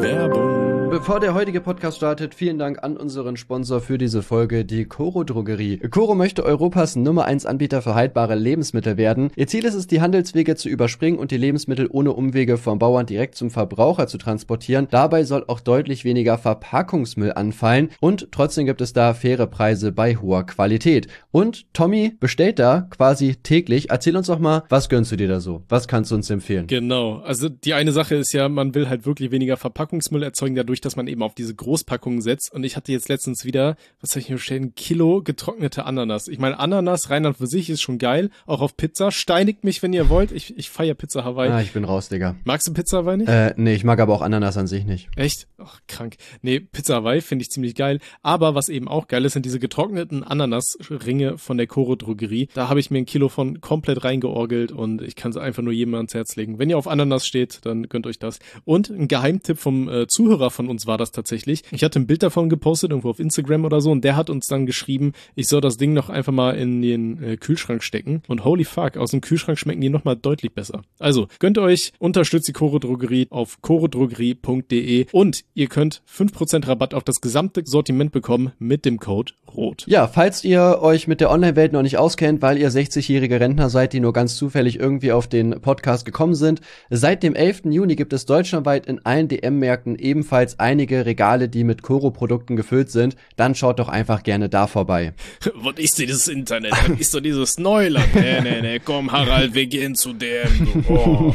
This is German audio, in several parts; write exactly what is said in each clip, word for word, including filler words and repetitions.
Werbung. Bevor der heutige Podcast startet, vielen Dank an unseren Sponsor für diese Folge, die Coro Drogerie. Coro möchte Europas Nummer eins Anbieter für haltbare Lebensmittel werden. Ihr Ziel ist es, die Handelswege zu überspringen und die Lebensmittel ohne Umwege vom Bauern direkt zum Verbraucher zu transportieren. Dabei soll auch deutlich weniger Verpackungsmüll anfallen und trotzdem gibt es da faire Preise bei hoher Qualität. Und Tommy bestellt da quasi täglich. Erzähl uns doch mal, was gönnst du dir da so? Was kannst du uns empfehlen? Genau, also die eine Sache ist ja, man will halt wirklich weniger Verpackungsmüll erzeugen, dadurch, dass man eben auf diese Großpackungen setzt. Und ich hatte jetzt letztens wieder, was soll ich mir bestellen, ein Kilo getrocknete Ananas. Ich meine, Ananas rein und für sich ist schon geil, auch auf Pizza. Steinigt mich, wenn ihr wollt. Ich, ich feiere Pizza Hawaii. Ah, ich bin raus, Digga. Magst du Pizza Hawaii nicht? Äh, nee, ich mag aber auch Ananas an sich nicht. Echt? Ach, krank. Nee, Pizza Hawaii finde ich ziemlich geil. Aber was eben auch geil ist, sind diese getrockneten Ananasringe von der Coro Drogerie. Da habe ich mir ein Kilo von komplett reingeorgelt und ich kann es einfach nur jedem ans Herz legen. Wenn ihr auf Ananas steht, dann gönnt euch das. Und ein Geheimtipp vom äh, Zuhörer von uns war das tatsächlich. Ich hatte ein Bild davon gepostet, irgendwo auf Instagram oder so, und der hat uns dann geschrieben, ich soll das Ding noch einfach mal in den äh, Kühlschrank stecken. Und holy fuck, aus dem Kühlschrank schmecken die nochmal deutlich besser. Also, gönnt euch, unterstützt die Coro Drogerie auf corodrogerie punkt de und ihr könnt fünf Prozent Rabatt auf das gesamte Sortiment bekommen mit dem Code ROT. Ja, falls ihr euch mit der Online-Welt noch nicht auskennt, weil ihr sechzigjährige Rentner seid, die nur ganz zufällig irgendwie auf den Podcast gekommen sind, seit dem elften Juni gibt es deutschlandweit in allen D M-Märkten ebenfalls einige Regale, die mit Coro-Produkten gefüllt sind. Dann schaut doch einfach gerne da vorbei. Was ist denn dieses Internet? Was ist doch dieses Neuland? Nee, nee, nee, komm Harald, wir gehen zu dem. Oh.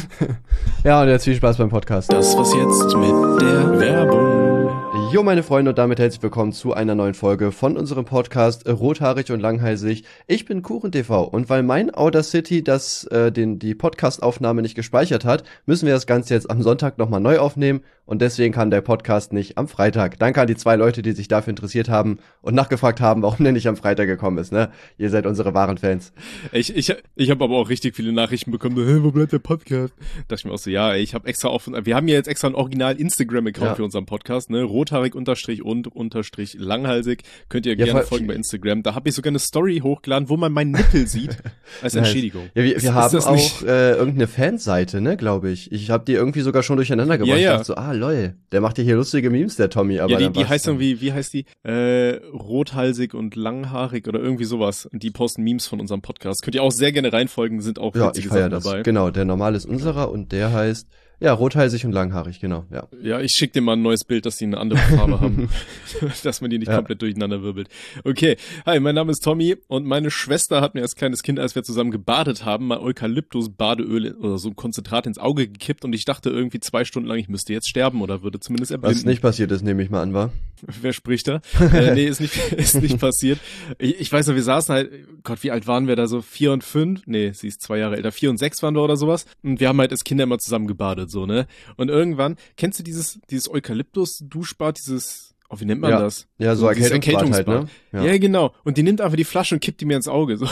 Ja, und jetzt viel Spaß beim Podcast. Das war's jetzt mit der Werbung. Jo, meine Freunde, und damit herzlich willkommen zu einer neuen Folge von unserem Podcast Rothaarig und Langhalsig. Ich bin KuchenTV und weil mein Audacity das, äh, den, die Podcast-Aufnahme nicht gespeichert hat, müssen wir das Ganze jetzt am Sonntag nochmal neu aufnehmen und deswegen kann der Podcast nicht am Freitag. Danke an die zwei Leute, die sich dafür interessiert haben und nachgefragt haben, warum der nicht am Freitag gekommen ist, ne? Ihr seid unsere wahren Fans. Ich, ich, ich habe aber auch richtig viele Nachrichten bekommen, so, hey, wo bleibt der Podcast? Da dachte ich mir auch so, ja, ey, ich habe extra auf, wir haben ja jetzt extra einen Original-Instagram-Account ja. für unseren Podcast, ne? Rothaarig unterstrich und unterstrich langhalsig. Könnt ihr ja, gerne folgen bei Instagram. Da habe ich sogar eine Story hochgeladen, wo man meinen Nippel sieht, als Entschädigung. Ja, wir, wir ist, haben ist auch äh, irgendeine Fanseite, ne, glaube ich. Ich habe die irgendwie sogar schon durcheinander gebracht. Ja, ja. Ich dachte so, ah, lol, der macht hier lustige Memes, der Tommy. Aber ja, die, dann die heißt irgendwie, wie heißt die? Äh, rothalsig und langhaarig oder irgendwie sowas. Und die posten Memes von unserem Podcast. Könnt ihr auch sehr gerne reinfolgen, sind auch ja, witzige ich feier Sachen das. dabei. Genau, der normale ist unserer und der heißt, ja, rothalsig und langhaarig, genau, ja. Ja, ich schick dir mal ein neues Bild, dass die eine andere Farbe haben. Dass man die nicht ja. komplett durcheinander wirbelt. Okay, hi, mein Name ist Tommy und meine Schwester hat mir als kleines Kind, als wir zusammen gebadet haben, mal Eukalyptus-Badeöl oder so ein Konzentrat ins Auge gekippt und ich dachte irgendwie zwei Stunden lang, ich müsste jetzt sterben oder würde zumindest erblinden. Was nicht passiert ist, nehme ich mal an, war? Wer spricht da? äh, nee, ist nicht, ist nicht passiert. Ich, ich weiß noch, wir saßen halt, Gott, wie alt waren wir da so? Vier und fünf? Nee, sie ist zwei Jahre älter. Vier und sechs waren wir oder sowas. Und wir haben halt als Kinder immer zusammen gebadet, so, ne? Und irgendwann, kennst du dieses, dieses Eukalyptus-Duschbad, dieses, oh, wie nennt man ja. das? Ja, so, so Erkältungsbad halt, ne? Ja. ja, genau. Und die nimmt einfach die Flasche und kippt die mir ins Auge, so.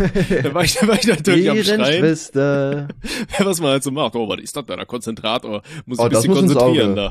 da war ich, da war ich natürlich am Schreien. Schwester. Ja, was man halt so macht. Oh, was ist das da? Der Konzentrator. Muss ich oh, ein bisschen muss konzentrieren da.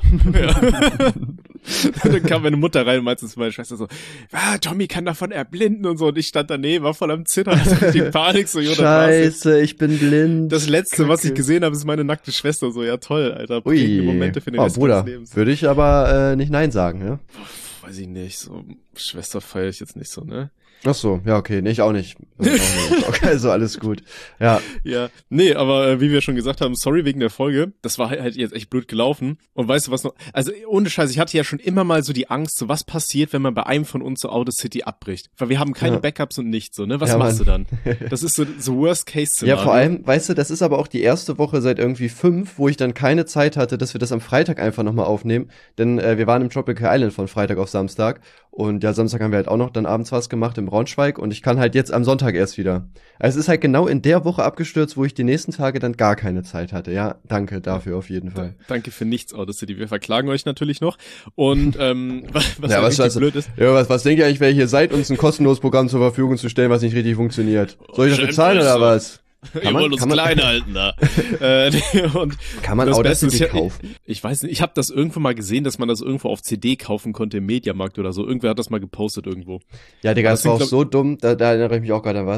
Ja. Dann kam meine Mutter rein und meinte zu meiner Schwester so, ah, Tommy kann davon erblinden und so. Und ich stand daneben, war voll am Zittern, hatte die Panik so. Scheiße, ich bin blind. Das Letzte, Kacke. was ich gesehen habe, ist meine nackte Schwester. So, ja toll, Alter. Prägende Momente für den oh, Rest Bruder, meines Lebens. Würde ich aber äh, nicht Nein sagen, ja? Weiß ich nicht, so Schwester feiere ich jetzt nicht so, ne? Ach so, ja, okay, nee, ich auch nicht. auch nicht. Okay, also alles gut. Ja. Ja, nee, aber äh, wie wir schon gesagt haben, sorry wegen der Folge, das war halt jetzt echt blöd gelaufen. Und weißt du was noch, also ohne Scheiß, ich hatte ja schon immer mal so die Angst, so was passiert, wenn man bei einem von uns so Audacity abbricht. Weil wir haben keine ja. Backups und nichts, so, ne? Was ja, machst Mann. du dann? Das ist so, so Worst-Case-Szenario. Ja, vor allem, weißt du, das ist aber auch die erste Woche seit irgendwie fünf, wo ich dann keine Zeit hatte, dass wir das am Freitag einfach nochmal aufnehmen. Denn äh, wir waren im Tropical Island von Freitag auf Samstag. Und ja, Samstag haben wir halt auch noch dann abends was gemacht im Braunschweig und ich kann halt jetzt am Sonntag erst wieder. Also es ist halt genau in der Woche abgestürzt, wo ich die nächsten Tage dann gar keine Zeit hatte. Ja, danke dafür auf jeden Fall. Danke für nichts, Audacity. Wir verklagen euch natürlich noch. Und ähm, was, was ja, ja was, was, blöd ist. Ja, was, was denkt ihr eigentlich, wer ihr hier seid, uns ein kostenloses Programm zur Verfügung zu stellen, was nicht richtig funktioniert? Soll ich das bezahlen oder was? Kann Ihr man, wollt uns kann klein man, halten da. äh, und kann man Audacity kaufen? Ich, ich weiß nicht, ich habe das irgendwo mal gesehen, dass man das irgendwo auf C D kaufen konnte im Mediamarkt oder so. Irgendwer hat das mal gepostet irgendwo. Ja, Digga, das, das war auch so dumm, da, da erinnere ich mich auch gerade an was.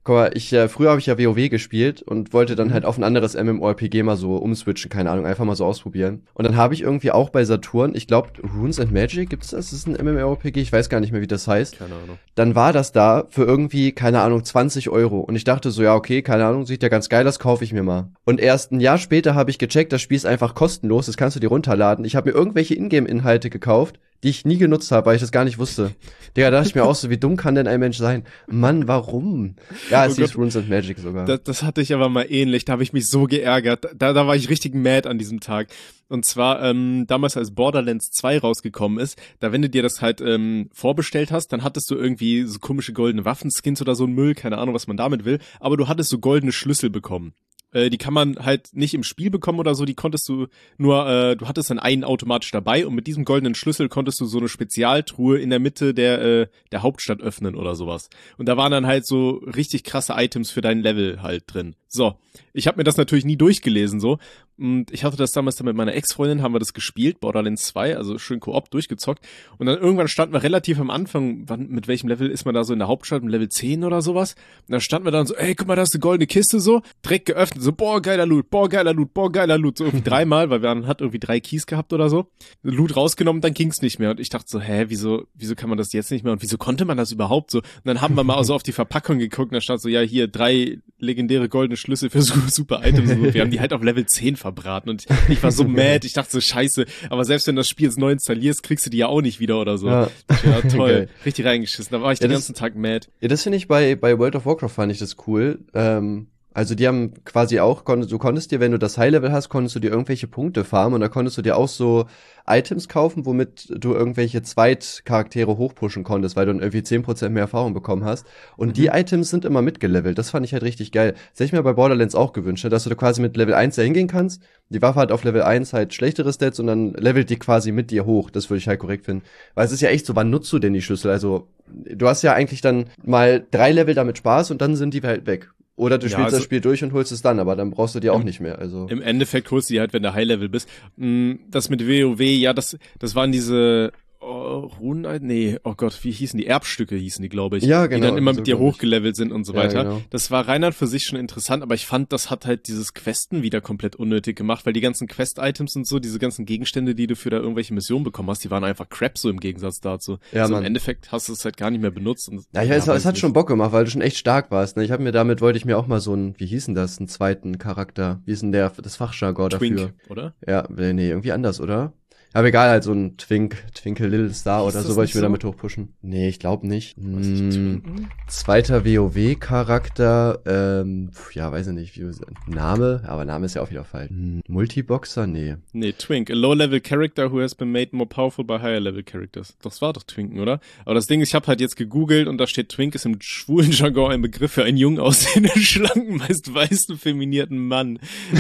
Guck mal, ich, äh, früher habe ich ja WoW gespielt und wollte dann Mhm. halt auf ein anderes MMORPG mal so umswitchen, keine Ahnung, einfach mal so ausprobieren. Und dann habe ich irgendwie auch bei Saturn, ich glaube, Runes and Magic, gibt's das? Das ist ein MMORPG, ich weiß gar nicht mehr, wie das heißt. Keine Ahnung. Dann war das da für irgendwie, keine Ahnung, zwanzig Euro. Und ich dachte so, ja, okay, keine Ahnung, sieht ja ganz geil aus, kaufe ich mir mal. Und erst ein Jahr später habe ich gecheckt, das Spiel ist einfach kostenlos, das kannst du dir runterladen. Ich habe mir irgendwelche Ingame-Inhalte gekauft, die ich nie genutzt habe, weil ich das gar nicht wusste. Digga, da dachte ich mir auch so, wie dumm kann denn ein Mensch sein? Mann, warum? Ja, es Oh hieß Gott. Runes and Magic sogar. Das, das hatte ich aber mal ähnlich, da habe ich mich so geärgert. Da, da war ich richtig mad an diesem Tag. Und zwar, ähm, damals als Borderlands zwei rausgekommen ist, da wenn du dir das halt ähm, vorbestellt hast, dann hattest du irgendwie so komische goldene Waffenskins oder so ein Müll, keine Ahnung, was man damit will, aber du hattest so goldene Schlüssel bekommen. Äh, die kann man halt nicht im Spiel bekommen oder so, die konntest du nur, äh, du hattest dann einen automatisch dabei und mit diesem goldenen Schlüssel konntest du so eine Spezialtruhe in der Mitte der, äh, der Hauptstadt öffnen oder sowas. Und da waren dann halt so richtig krasse Items für dein Level halt drin. So, ich habe mir das natürlich nie durchgelesen so und ich hatte das damals dann mit meiner Ex-Freundin, haben wir das gespielt, Borderlands zwei, also schön Koop durchgezockt und dann irgendwann standen wir relativ am Anfang, wann, mit welchem Level ist man da so in der Hauptstadt, im Level zehn oder sowas und dann standen wir dann so, ey, guck mal, da ist eine goldene Kiste so, direkt geöffnet, so, boah, geiler Loot, boah, geiler Loot, boah, geiler Loot, so irgendwie dreimal, weil wir haben, hat irgendwie drei Keys gehabt oder so, Loot rausgenommen, dann ging's nicht mehr und ich dachte so, hä, wieso, wieso kann man das jetzt nicht mehr und wieso konnte man das überhaupt so und dann haben wir mal so auf die Verpackung geguckt und da stand so, ja, hier, drei legendäre goldene Schlüssel für so super Items und so. Wir haben die halt auf Level zehn verbraten und ich, ich war so mad, ich dachte so, scheiße, aber selbst wenn du das Spiel jetzt neu installierst, kriegst du die ja auch nicht wieder oder so. Ja. Ja, toll, Geil. richtig reingeschissen, da war ich Ja, den das- ganzen Tag mad. Ja, das finde ich bei, bei World of Warcraft fand ich das cool. Ähm, also die haben quasi auch, konntest, du konntest dir, wenn du das High-Level hast, konntest du dir irgendwelche Punkte farmen und da konntest du dir auch so Items kaufen, womit du irgendwelche Zweitcharaktere hochpushen konntest, weil du dann irgendwie zehn Prozent mehr Erfahrung bekommen hast. Und Mhm. die Items sind immer mitgelevelt. Das fand ich halt richtig geil. Das hätte ich mir bei Borderlands auch gewünscht, ne, dass du da quasi mit Level eins da hingehen kannst. Die Waffe hat auf Level eins halt schlechtere Stats und dann levelt die quasi mit dir hoch. Das würde ich halt korrekt finden. Weil es ist ja echt so, wann nutzt du denn die Schlüssel? Also, du hast ja eigentlich dann mal drei Level damit Spaß und dann sind die halt weg. Oder du Ja, spielst also- das Spiel durch und holst es dann, aber dann brauchst du die auch Im- nicht mehr. Also Im Endeffekt holst du die halt, wenn du High-Level bist. Mm, Das mit WoW, ja, das, das waren diese oh, Runen, nee, oh Gott, wie hießen die? Erbstücke hießen die, glaube ich. Ja, Die genau, dann immer so mit dir glaub ich. hochgelevelt sind und so Ja, weiter. genau. Das war rein an für sich schon interessant, aber ich fand, das hat halt dieses Questen wieder komplett unnötig gemacht, weil die ganzen Quest-Items und so, diese ganzen Gegenstände, die du für da irgendwelche Missionen bekommen hast, die waren einfach Crap so im Gegensatz dazu. Ja, also Mann. im Endeffekt hast du es halt gar nicht mehr benutzt. Und, ja, ich weiß, weiß es hat nicht. schon Bock gemacht, weil du schon echt stark warst. Ne? Ich habe mir damit wollte ich mir auch mal so einen, wie hieß denn das, einen zweiten Charakter. Wie ist denn der das Fachjargon dafür? Twink, oder? Ja, nee, nee, irgendwie anders, oder? Aber egal, halt so ein Twink, Twinkle Little Star Hieß oder das so wollte nicht ich mir so? damit hochpushen. Nee, ich glaube nicht. Weiß ich, Hm, Twinken? zweiter WoW-Charakter, ähm, pf, ja, weiß ich nicht, wie, Name, aber Name ist ja auch wieder falsch. Hm, Multiboxer? Nee. Nee, Twink, a low-level character who has been made more powerful by higher-level characters. Das war doch Twinken, oder? Aber das Ding ist, ich habe halt jetzt gegoogelt und da steht, Twink ist im schwulen Jargon ein Begriff für einen jung aussehenden, schlanken, meist weißen, feminierten Mann.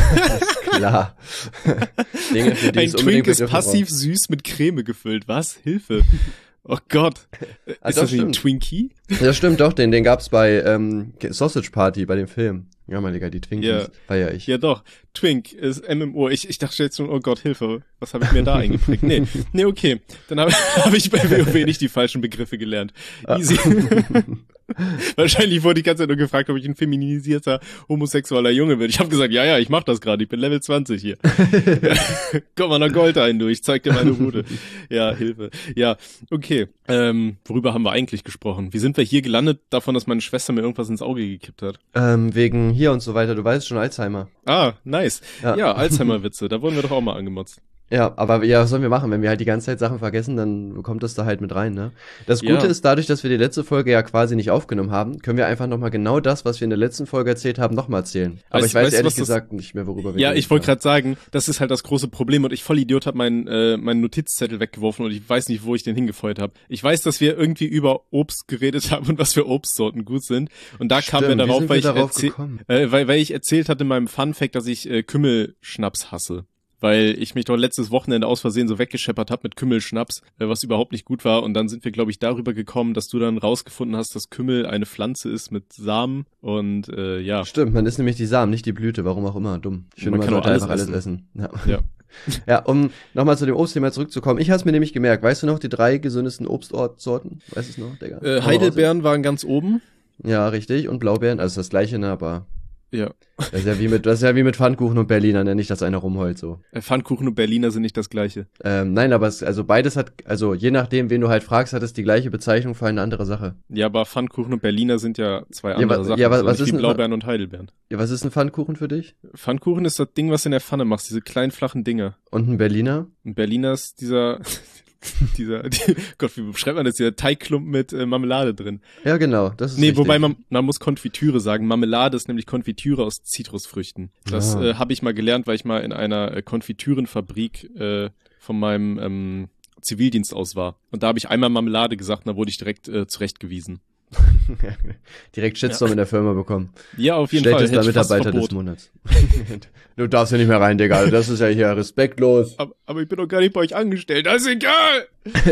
Klar. Dinge, für die Ein es Twink unbedingt ist Begriffe passiv süß mit Creme gefüllt. Was? Hilfe. Oh Gott. Ah, Ist doch, das nicht ein stimmt. Twinkie? braucht. Ja, stimmt, doch, den, den gab's bei ähm, Sausage Party, bei dem Film. Ja, mein Digga, die Twinkies, Ja. feier ich. Ja doch, Twink ist M M O. Ich, ich dachte jetzt schon, oh Gott, Hilfe, was habe ich mir da eingeprägt? Nee, nee, okay. Dann habe hab ich bei WoW nicht die falschen Begriffe gelernt. Easy. Wahrscheinlich wurde ich die ganze Zeit nur gefragt, ob ich ein feminisierter, homosexueller Junge bin. Ich habe gesagt, ja, ja, ich mach das gerade, ich bin Level zwanzig hier. Komm mal nach Gold ein, du, ich zeig dir meine Route. Ja, Hilfe. Ja, okay. Ähm, worüber haben wir eigentlich gesprochen? Wie sind wir hier gelandet, davon, dass meine Schwester mir irgendwas ins Auge gekippt hat? Ähm, wegen hier und so weiter, du weißt schon, Alzheimer. Ah, nice. Ja. Ja, Alzheimer-Witze, da wurden wir doch auch mal angemotzt. Ja, aber ja, was sollen wir machen? Wenn wir halt die ganze Zeit Sachen vergessen, dann kommt das da halt mit rein, ne? Das Gute Ja. ist, dadurch, dass wir die letzte Folge ja quasi nicht aufgenommen haben, können wir einfach nochmal genau das, was wir in der letzten Folge erzählt haben, nochmal erzählen. Aber Weißt- ich weiß weißt du, ehrlich was das- gesagt nicht mehr, worüber wir Ja, geredet ich wollte haben. gerade sagen, das ist halt das große Problem und ich Vollidiot habe meinen äh, meinen Notizzettel weggeworfen und ich weiß nicht, wo ich den hingefeuert habe. Ich weiß, dass wir irgendwie über Obst geredet haben und was für Obstsorten gut sind und da kamen wir Stimmt, wie darauf, sind weil wir ich darauf erzähl gekommen? äh, weil weil ich erzählt hatte in meinem Fun Fact, dass ich äh, Kümmelschnaps hasse. Weil ich mich doch letztes Wochenende aus Versehen so weggescheppert habe mit Kümmelschnaps, äh, was überhaupt nicht gut war. Und dann sind wir, glaube ich, darüber gekommen, dass du dann rausgefunden hast, dass Kümmel eine Pflanze ist mit Samen. Und äh, ja, Stimmt, man isst nämlich die Samen, nicht die Blüte, warum auch immer, dumm. Ich finde, Man man, kann sollte auch alles einfach alles essen. essen. Ja. ja. Ja, um nochmal zu dem Obstthema zurückzukommen. Ich habe es mir nämlich gemerkt. Weißt du noch die drei gesündesten Obstsorten? Weißt du es noch, Digga? Äh, Hau mal Heidelbeeren waren ganz oben. raus. Ja, richtig. Und Blaubeeren, also das gleiche, ne, aber Ja. das ist ja wie mit, das ist ja wie mit Pfannkuchen und Berliner, ne, nicht, dass einer rumheult, so. Äh, Pfannkuchen und Berliner sind nicht das gleiche. Ähm, nein, aber es, also beides hat, also je nachdem, wen du halt fragst, hat es die gleiche Bezeichnung für eine andere Sache. Ja, aber Pfannkuchen und Berliner sind ja zwei Ja, andere wa- Sachen. ja, wa- so was nicht ist wie denn- Blaubeeren und Heidelbeeren. Ja, was ist ein Pfannkuchen für dich? Pfannkuchen ist das Ding, was du in der Pfanne machst, diese kleinen flachen Dinger. Und ein Berliner? Und Berliner ist dieser, dieser, die, Gott, wie beschreibt man das? Dieser Teigklumpen mit äh, Marmelade drin. Ja, genau, das ist Nee, richtig. wobei man, man muss Konfitüre sagen. Marmelade ist nämlich Konfitüre aus Zitrusfrüchten. Das Ah. äh, habe ich mal gelernt, weil ich mal in einer äh, Konfitürenfabrik äh, von meinem ähm, Zivildienst aus war. Und da habe ich einmal Marmelade gesagt und da wurde ich direkt äh, zurechtgewiesen. Direkt Shitstorm in der Firma bekommen. Ja, auf jeden Fall. Schlechtester Hätte ich fast Mitarbeiter des verboten. Monats. Du darfst ja nicht mehr rein, Digga. Das ist ja hier respektlos. Aber, aber ich bin doch gar nicht bei euch angestellt. Das ist egal.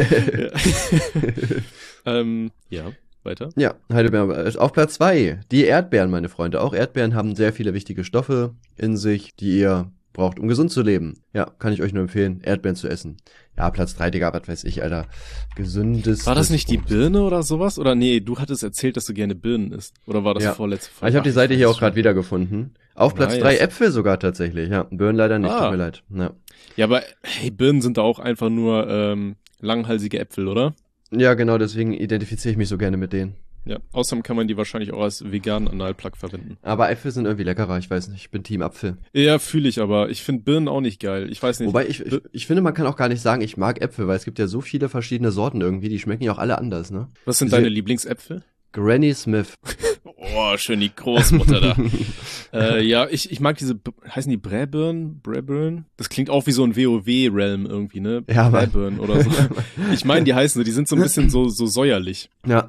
ja. ähm, ja, weiter. Ja, Heidelbeeren. äh, Auf Platz zwei, die Erdbeeren, meine Freunde. Auch Erdbeeren haben sehr viele wichtige Stoffe in sich, die ihr braucht, um gesund zu leben. Ja, kann ich euch nur empfehlen, Erdbeeren zu essen. Ja, Platz drei, Digga, was weiß ich, Alter. Gesündes. War das nicht die Birne oder sowas? Oder nee, du hattest erzählt, dass du gerne Birnen isst. Oder war das Ja. vorletzte Ah, ich habe die Ach, Seite hier weiß auch gerade schon. wiedergefunden. Auf Platz Nice. drei Äpfel sogar tatsächlich. Ja, Birnen leider nicht, Ah. tut mir leid. Ja. Ja, aber hey, Birnen sind da auch einfach nur ähm, langhalsige Äpfel, oder? ja, genau, deswegen identifiziere ich mich so gerne mit denen. Ja, außerdem kann man die wahrscheinlich auch als veganen Analplug verwenden. Aber Äpfel sind irgendwie leckerer, ich weiß nicht. Ich bin Team Apfel. Ja, fühle ich aber. Ich finde Birnen auch nicht geil. Ich weiß nicht. Wobei ich, ich, ich finde, man kann auch gar nicht sagen, ich mag Äpfel, weil es gibt ja so viele verschiedene Sorten irgendwie, die schmecken ja auch alle anders, ne? Was sind Diese- deine Lieblingsäpfel? Granny Smith. Oh, schön die Großmutter da. äh, ja, ich, ich mag diese, B- heißen die Bräbirnen? Bräbirnen? Das klingt auch wie so ein WoW-Realm irgendwie, ne? Ja, Mann. Bräbirnen oder so. Ich meine, die heißen so, die sind so ein bisschen so, so säuerlich. Ja.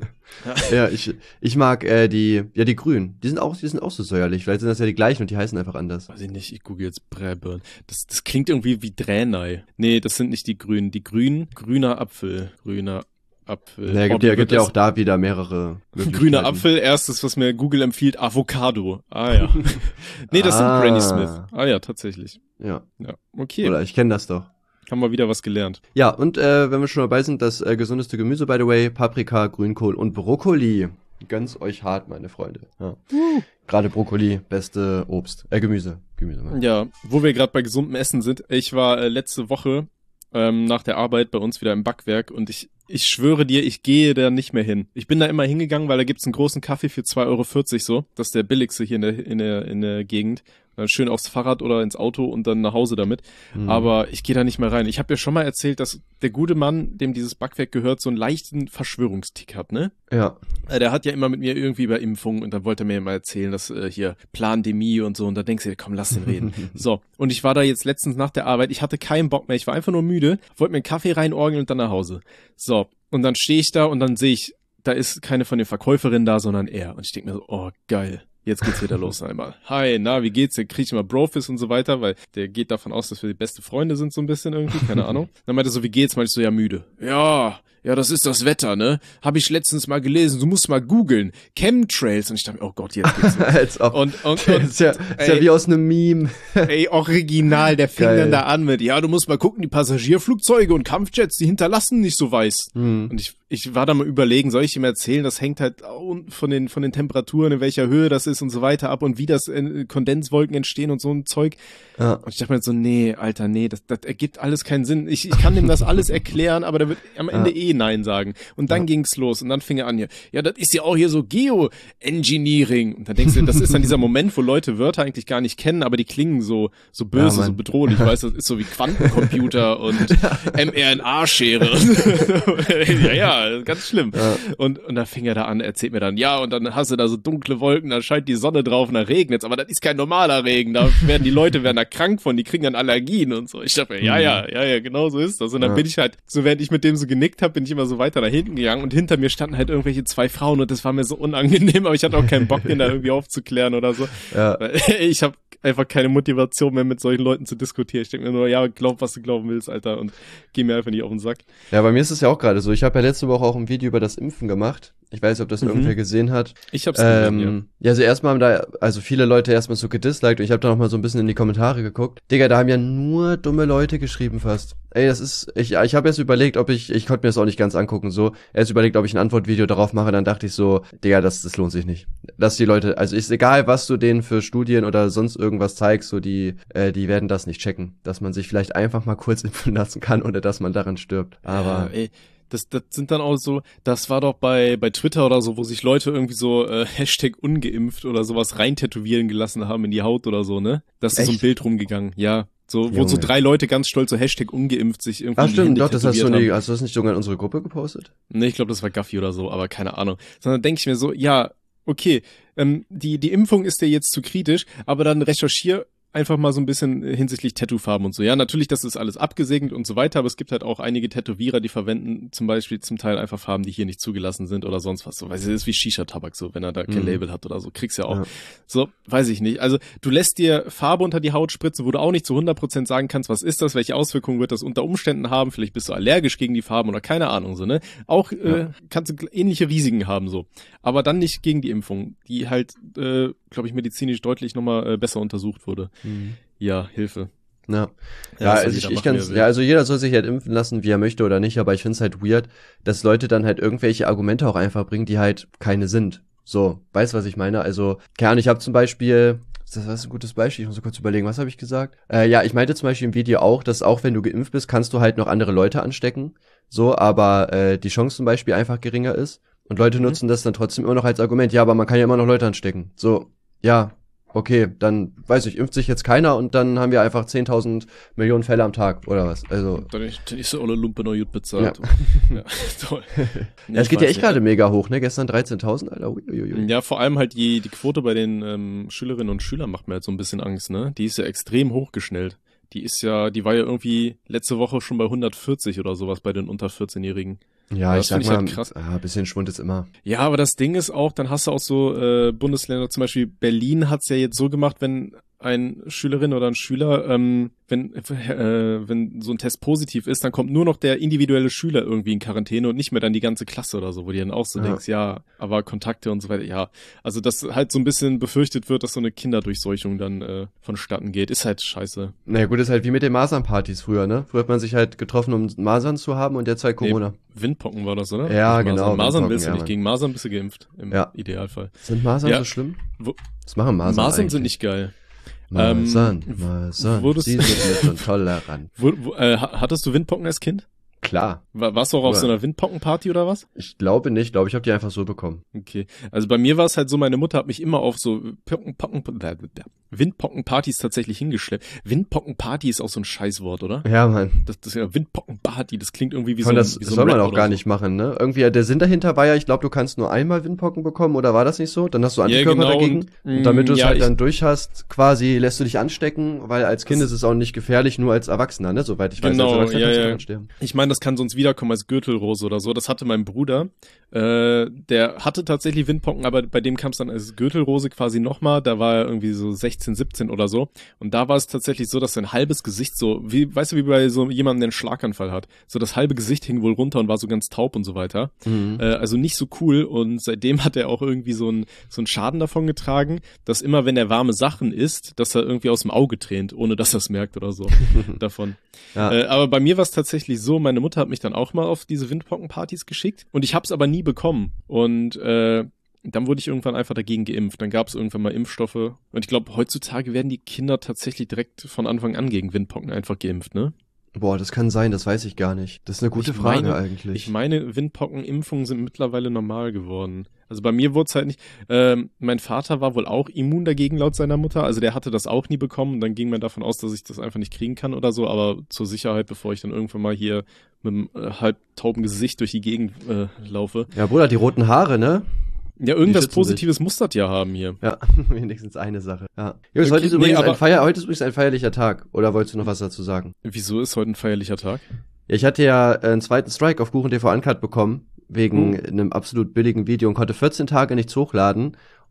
ja, ich, ich mag äh, die, ja, die Grünen. Die sind auch, die sind auch so säuerlich. Vielleicht sind das ja die gleichen und die heißen einfach anders. Weiß ich nicht, ich google jetzt Bräbirnen. Das, das klingt irgendwie wie Dränei. Nee, das sind nicht die Grünen. Die Grünen, grüner Apfel. Grüner Apfel. Naja, Oh, gibt wie ja, wird gibt ja das? auch da wieder mehrere Grüner Möglichkeiten. Apfel, erstes, was mir Google empfiehlt, Avocado. Ah ja. Nee, das Ah. sind Granny Smith. Ah ja, tatsächlich. Ja, Ja, okay. oder ich kenne das doch. Haben wir wieder was gelernt. Ja, und äh, wenn wir schon dabei sind, das äh, gesundeste Gemüse, by the way, Paprika, Grünkohl und Brokkoli. Gönn's euch hart, meine Freunde. Ja. Gerade Brokkoli, beste Obst. Äh, Gemüse. Gemüse, ne? Ja, wo wir gerade bei gesundem Essen sind. Ich war äh, letzte Woche ähm, nach der Arbeit bei uns wieder im Backwerk und ich ich schwöre dir, ich gehe da nicht mehr hin. Ich bin da immer hingegangen, weil da gibt's einen großen Kaffee für zwei Euro vierzig so. Das ist der billigste hier in der, in der, in der Gegend. Dann schön aufs Fahrrad oder ins Auto und dann nach Hause damit. Hm. Aber ich gehe da nicht mehr rein. Ich habe ja schon mal erzählt, dass der gute Mann, dem dieses Backwerk gehört, so einen leichten Verschwörungstick hat, ne? Ja. Äh, Der hat ja immer mit mir irgendwie über Impfungen und dann wollte er mir immer erzählen, dass äh, hier Plandemie und so und da denkst du dir, komm, lass den reden. So, und ich war da jetzt letztens nach der Arbeit, ich hatte keinen Bock mehr, ich war einfach nur müde, wollte mir einen Kaffee reinorgeln und dann nach Hause. So, und dann stehe ich da und dann sehe ich, da ist keine von den Verkäuferinnen da, sondern er. Und ich denke mir so, oh, geil. Jetzt geht's wieder los einmal. Hi, na, wie geht's? Der kriegt immer Brofist und so weiter, weil der geht davon aus, dass wir die beste Freunde sind, so ein bisschen irgendwie, keine Ahnung. Dann meinte er so, wie geht's? Meinte ich so, ja, müde. Ja, ja, das ist das Wetter, ne? Habe ich letztens mal gelesen, du musst mal googeln. Chemtrails. Und ich dachte mir, oh Gott, jetzt geht's los. Als ob. Und, und, Das und ist ja, ist ja ey. wie aus einem Meme. ey, original, der fing Geil. dann da an mit, ja, du musst mal gucken, die Passagierflugzeuge und Kampfjets, die hinterlassen nicht so weiß. Hm. Und ich, ich war da mal überlegen, soll ich ihm erzählen, das hängt halt auch von den, von den Temperaturen, in welcher Höhe das ist und so weiter ab und wie das äh, Kondenswolken entstehen und so ein Zeug. Ja. Und ich dachte mir so, nee, Alter, nee, das, das ergibt alles keinen Sinn. Ich, ich kann dem das alles erklären, aber der wird am Ende Ja. eh Nein sagen. Und dann Ja. ging's los und dann fing er an hier, ja, das ist ja auch hier so Geoengineering. Und dann denkst du, das ist dann dieser Moment, wo Leute Wörter eigentlich gar nicht kennen, aber die klingen so, so böse, Ja, Mann. so bedrohlich. Weißt du, das ist so wie Quantencomputer und mRNA-Schere. ja, ja, ganz schlimm. Ja. Und, und dann fing er da an, erzählt mir dann, ja, und dann hast du da so dunkle Wolken, da scheint die Sonne drauf und da regnet's, aber das ist kein normaler Regen, da werden die Leute werden da krank von, die kriegen dann Allergien und so. Ich dachte mir, ja, ja, ja, ja, genau so ist das. Und dann Ja. bin ich halt, so während ich mit dem so genickt habe, bin ich immer so weiter nach hinten gegangen und hinter mir standen halt irgendwelche zwei Frauen und das war mir so unangenehm, aber ich hatte auch keinen Bock, den da irgendwie aufzuklären oder so. Ja. Weil ich habe einfach keine Motivation mehr, mit solchen Leuten zu diskutieren. Ich denke mir nur, ja, glaub, was du glauben willst, Alter, und geh mir einfach nicht auf den Sack. Ja, bei mir ist es ja auch gerade so. Ich habe ja letzte Woche auch ein Video über das Impfen gemacht. Ich weiß nicht, ob das Mhm. irgendwer gesehen hat. Ich hab's Ähm, gesehen, ja, also erstmal haben da, also viele Leute erstmal so gedisliked und ich habe da noch mal so ein bisschen in die Kommentare geguckt. Digga, da haben ja nur dumme Leute geschrieben fast. Ey, das ist, ich, ich habe jetzt überlegt, ob ich, ich konnte mir das auch nicht ganz angucken, so. Erst überlegt, ob ich ein Antwortvideo darauf mache, dann dachte ich so, Digga, das, das lohnt sich nicht. Dass die Leute, also ist egal, was du denen für Studien oder sonst irgendwas zeigst, so die, äh, die werden das nicht checken. Dass man sich vielleicht einfach mal kurz impfen lassen kann oder dass man daran stirbt. ja. Aber, Ja, ey. Das, das sind dann auch so, das war doch bei, bei Twitter oder so, wo sich Leute irgendwie so äh, Hashtag ungeimpft oder sowas rein tätowieren gelassen haben in die Haut oder so, ne? Das ist so ein Echt? Bild rumgegangen, ja. So, wo Junge. so drei Leute ganz stolz so Hashtag ungeimpft sich irgendwie ach in die stimmt, Hände doch, das hast du tätowiert nie, haben. hast du das nicht sogar in unsere Gruppe gepostet? Nee, ich glaube, das war Gaffi oder so, aber keine Ahnung. Sondern denke ich mir so, ja, okay, ähm, die, die Impfung ist dir jetzt zu kritisch, aber dann recherchier einfach mal so ein bisschen hinsichtlich Tattoofarben und so. Ja, natürlich, das ist alles abgesegnet und so weiter, aber es gibt halt auch einige Tätowierer, die verwenden zum Beispiel zum Teil einfach Farben, die hier nicht zugelassen sind oder sonst was. So, weil es ist wie Shisha-Tabak so, wenn er da kein Mhm. Label hat oder so. Kriegst ja auch. Ja. So, weiß ich nicht. Also, du lässt dir Farbe unter die Haut spritzen, wo du auch nicht zu hundert Prozent sagen kannst, was ist das, welche Auswirkungen wird das unter Umständen haben. Vielleicht bist du allergisch gegen die Farben oder keine Ahnung, so, ne? Auch äh, Ja. kannst du ähnliche Risiken haben, so. Aber dann nicht gegen die Impfung, die halt, äh, glaube ich, medizinisch deutlich nochmal äh, besser untersucht wurde. Mhm. Ja, Hilfe. Ja, Ja, ja, soll also ich, jeder ich machen, kann wie er will. ja, also jeder soll sich halt impfen lassen, wie er möchte oder nicht, aber ich find's halt weird, dass Leute dann halt irgendwelche Argumente auch einfach bringen, die halt keine sind. So, weißt du, was ich meine? Also, keine Ahnung, ich habe zum Beispiel, das ist ein gutes Beispiel, ich muss so kurz überlegen, was habe ich gesagt? Äh, ja, ich meinte zum Beispiel im Video auch, dass auch wenn du geimpft bist, kannst du halt noch andere Leute anstecken, so, aber äh, die Chance zum Beispiel einfach geringer ist und Leute Mhm. nutzen das dann trotzdem immer noch als Argument, ja, aber man kann ja immer noch Leute anstecken. So, ja, okay, dann, weiß ich, impft sich jetzt keiner und dann haben wir einfach zehntausend Millionen Fälle am Tag, oder was? Also, Dann ist, dann ist so alle Lumpe noch gut bezahlt. Ja, toll. Nee, ja, es ich geht ja weiß echt nicht. gerade mega hoch, ne? Gestern dreizehntausend, Alter. Uiuiui. Ja, vor allem halt die, die Quote bei den ähm, Schülerinnen und Schülern macht mir halt so ein bisschen Angst, ne? Die ist ja extrem hochgeschnellt. Die ist ja, die war ja irgendwie letzte Woche schon bei hundertvierzig oder sowas bei den unter vierzehnjährigen. Ja, Ja, ich das find sag ich mal, halt krass. ah, ein bisschen Schwund ist immer. Ja, aber das Ding ist auch, dann hast du auch so äh, Bundesländer, zum Beispiel Berlin hat's ja jetzt so gemacht, wenn ein Schülerin oder ein Schüler, ähm, wenn äh, wenn so ein Test positiv ist, dann kommt nur noch der individuelle Schüler irgendwie in Quarantäne und nicht mehr dann die ganze Klasse oder so, wo du dann auch so Ja. denkst, ja, aber Kontakte und so weiter, ja. Also, dass halt so ein bisschen befürchtet wird, dass so eine Kinderdurchseuchung dann äh, vonstatten geht, ist halt scheiße. Naja, gut, ist halt wie mit den Masernpartys früher, ne? Früher hat man sich halt getroffen, um Masern zu haben und jetzt halt Corona. Nee, Windpocken war das, oder? Ja, Nicht genau, Masern, Masern Windpocken, willst du ja, nicht, Mann. gegen Masern bist du geimpft, im Ja. Idealfall. Sind Masern Ja. so schlimm? Wo, Was machen Masern Masern eigentlich? sind nicht geil. Masern, Ähm, Masern, wurdest- sie sind nett und tolerant. Wo, wo, äh, ha- hattest du Windpocken als Kind? Klar, War, warst du auch auf Ja. so einer Windpockenparty oder was? ich glaube nicht, glaube ich habe die einfach so bekommen. Okay. Also bei mir war es halt so, meine Mutter hat mich immer auf so Pocken, Pocken, äh, Windpockenpartys tatsächlich hingeschleppt. Windpockenparty ist auch so ein Scheißwort, oder? Ja, Mann. Das, das ist ja Windpockenparty, das klingt irgendwie wie Von so ein, das wie so ein soll man Rap auch oder gar so. nicht machen, ne? Irgendwie, ja, der Sinn dahinter war ja, ich glaube, du kannst nur einmal Windpocken bekommen, oder war das nicht so? Dann hast du Ja, Antikörper genau, dagegen. und, Und, damit du es ja, halt ich- dann durch hast, quasi lässt du dich anstecken, weil als Kind ist es auch nicht gefährlich, nur als Erwachsener, ne? Soweit ich weiß, Genau, als Erwachsener ja, kannst du ja. daran sterben. Ich meine, das kann sonst wiederkommen als Gürtelrose oder so. Das hatte mein Bruder. Äh, der hatte tatsächlich Windpocken, aber bei dem kam es dann als Gürtelrose quasi nochmal. Da war er irgendwie so sechzehn, siebzehn oder so. Und da war es tatsächlich so, dass sein halbes Gesicht so, wie, weißt du, wie bei so jemandem, der einen Schlaganfall hat. So das halbe Gesicht hing wohl runter und war so ganz taub und so weiter. Mhm. Äh, also nicht so cool. Und seitdem hat er auch irgendwie so einen so einen Schaden davon getragen, dass immer, wenn er warme Sachen isst, dass er irgendwie aus dem Auge tränt, ohne dass er es merkt oder so davon. Ja. Äh, aber bei mir war es tatsächlich so, meine Mutter hat mich dann auch mal auf diese Windpockenpartys geschickt und ich habe es aber nie bekommen. Und äh, dann wurde ich irgendwann einfach dagegen geimpft. Dann gab es irgendwann mal Impfstoffe. Und ich glaube, heutzutage werden die Kinder tatsächlich direkt von Anfang an gegen Windpocken einfach geimpft, ne? Boah, das kann sein, das weiß ich gar nicht. Das ist eine gute Ich Frage meine- eigentlich. Ich meine, Windpockenimpfungen sind mittlerweile normal geworden. Also bei mir wurde es halt nicht. Ähm, mein Vater war wohl auch immun dagegen laut seiner Mutter. Also der hatte das auch nie bekommen. Und dann ging man davon aus, dass ich das einfach nicht kriegen kann oder so. Aber zur Sicherheit, bevor ich dann irgendwann mal hier mit einem äh, halb tauben Gesicht durch die Gegend äh, laufe. Ja, Bruder, die roten Haare, ne? Ja, irgendwas schützen Positives muss das ja haben hier. Ja, wenigstens eine Sache. Ja. Jungs, Okay, heute ist nee, übrigens aber- ein Feier, heute ist übrigens ein feierlicher Tag. Oder wolltest du noch was dazu sagen? Wieso ist heute ein feierlicher Tag? Ja, ich hatte ja äh, einen zweiten Strike auf Kuchen T V Uncut bekommen, wegen Uh. einem absolut billigen Video und konnte vierzehn Tage nichts hochladen.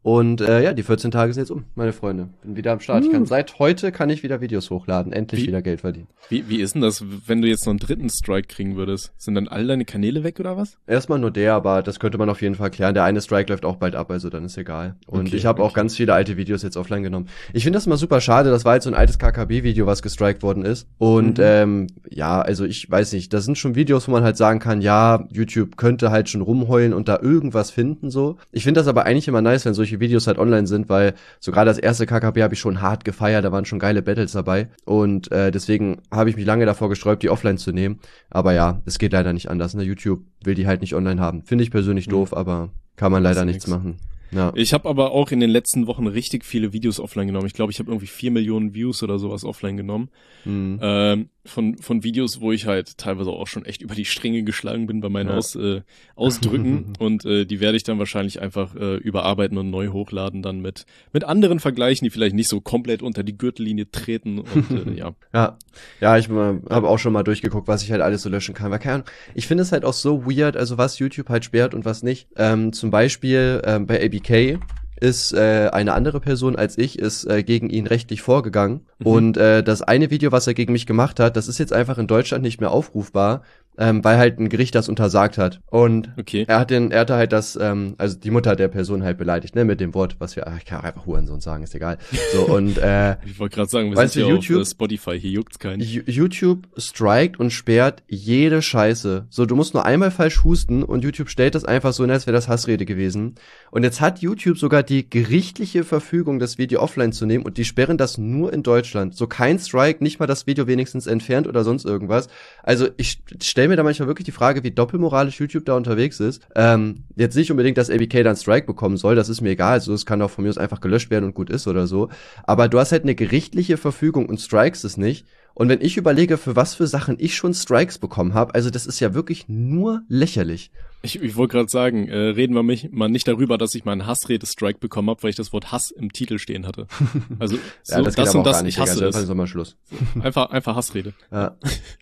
Und äh, ja, die vierzehn Tage sind jetzt um, meine Freunde. Bin wieder am Start. Ich kann, seit heute kann ich wieder Videos hochladen, endlich wie, wieder Geld verdienen. Wie, wie ist denn das, wenn du jetzt noch einen dritten Strike kriegen würdest? Sind dann all deine Kanäle weg oder was? Erstmal nur der, aber das könnte man auf jeden Fall klären. Der eine Strike läuft auch bald ab, also dann ist egal. Und okay, ich habe okay. auch ganz viele alte Videos jetzt offline genommen. Ich finde das immer super schade, das war jetzt so ein altes K K B-Video, was gestrikt worden ist. Und Mhm. ähm, ja, also ich weiß nicht, das sind schon Videos, wo man halt sagen kann, ja, YouTube könnte halt schon rumheulen und da irgendwas finden so. Ich finde das aber eigentlich immer nice, wenn solche Videos halt online sind, weil so gerade das erste K K B habe ich schon hart gefeiert, da waren schon geile Battles dabei. Und äh, deswegen habe ich mich lange davor gesträubt, die offline zu nehmen. Aber ja, es geht leider nicht anders. Ne? YouTube will die halt nicht online haben. Finde ich persönlich doof, mhm. aber kann man leider nichts nix. machen. Ja. Ich habe aber auch in den letzten Wochen richtig viele Videos offline genommen. Ich glaube, ich habe irgendwie vier Millionen Views oder sowas offline genommen. Mhm. Ähm, von von Videos, wo ich halt teilweise auch schon echt über die Stränge geschlagen bin bei meinen ja. Aus, äh, Ausdrücken. Und äh, die werde ich dann wahrscheinlich einfach äh, überarbeiten und neu hochladen, dann mit mit anderen vergleichen, die vielleicht nicht so komplett unter die Gürtellinie treten. Und äh, ja. Ja, ja, ich äh, habe auch schon mal durchgeguckt, was ich halt alles so löschen kann. Weil keine Ahnung, ich finde es halt auch so weird, also was YouTube halt sperrt und was nicht. Ähm, zum Beispiel ähm, bei A B K ist äh, eine andere Person als ich, ist äh, gegen ihn rechtlich vorgegangen. Mhm. Und äh, das eine Video, was er gegen mich gemacht hat, das ist jetzt einfach in Deutschland nicht mehr aufrufbar, ähm, weil halt ein Gericht das untersagt hat. Und okay. er hat den, er hatte halt das, ähm, also die Mutter der Person halt beleidigt, ne, mit dem Wort, was wir, ach, ich kann auch einfach Hurensohn sagen, ist egal. So, und äh, ich wollte gerade sagen, wir weißt sind du, ja YouTube, auf Spotify, hier juckt's keinen. YouTube strikt und sperrt jede Scheiße. So, du musst nur einmal falsch husten und YouTube stellt das einfach so, als wäre das Hassrede gewesen. Und jetzt hat YouTube sogar die gerichtliche Verfügung, das Video offline zu nehmen, und die sperren das nur in Deutschland. So kein Strike, nicht mal das Video wenigstens entfernt oder sonst irgendwas. Also ich stelle mir da manchmal wirklich die Frage, wie doppelmoralisch YouTube da unterwegs ist. Ähm, jetzt nicht unbedingt, dass A B K dann Strike bekommen soll, das ist mir egal. Also es kann auch von mir aus einfach gelöscht werden und gut ist oder so. Aber du hast halt eine gerichtliche Verfügung und strikes es nicht. Und wenn ich überlege, für was für Sachen ich schon Strikes bekommen habe, also das ist ja wirklich nur lächerlich. Ich, ich wollte gerade sagen, äh, reden wir mich mal nicht darüber, dass ich mal einen Hassrede-Strike bekommen habe, weil ich das Wort Hass im Titel stehen hatte. Also so, ja, das, das und das, nicht, ich hasse also es. Mal Schluss. Einfach, einfach Hassrede. Ja.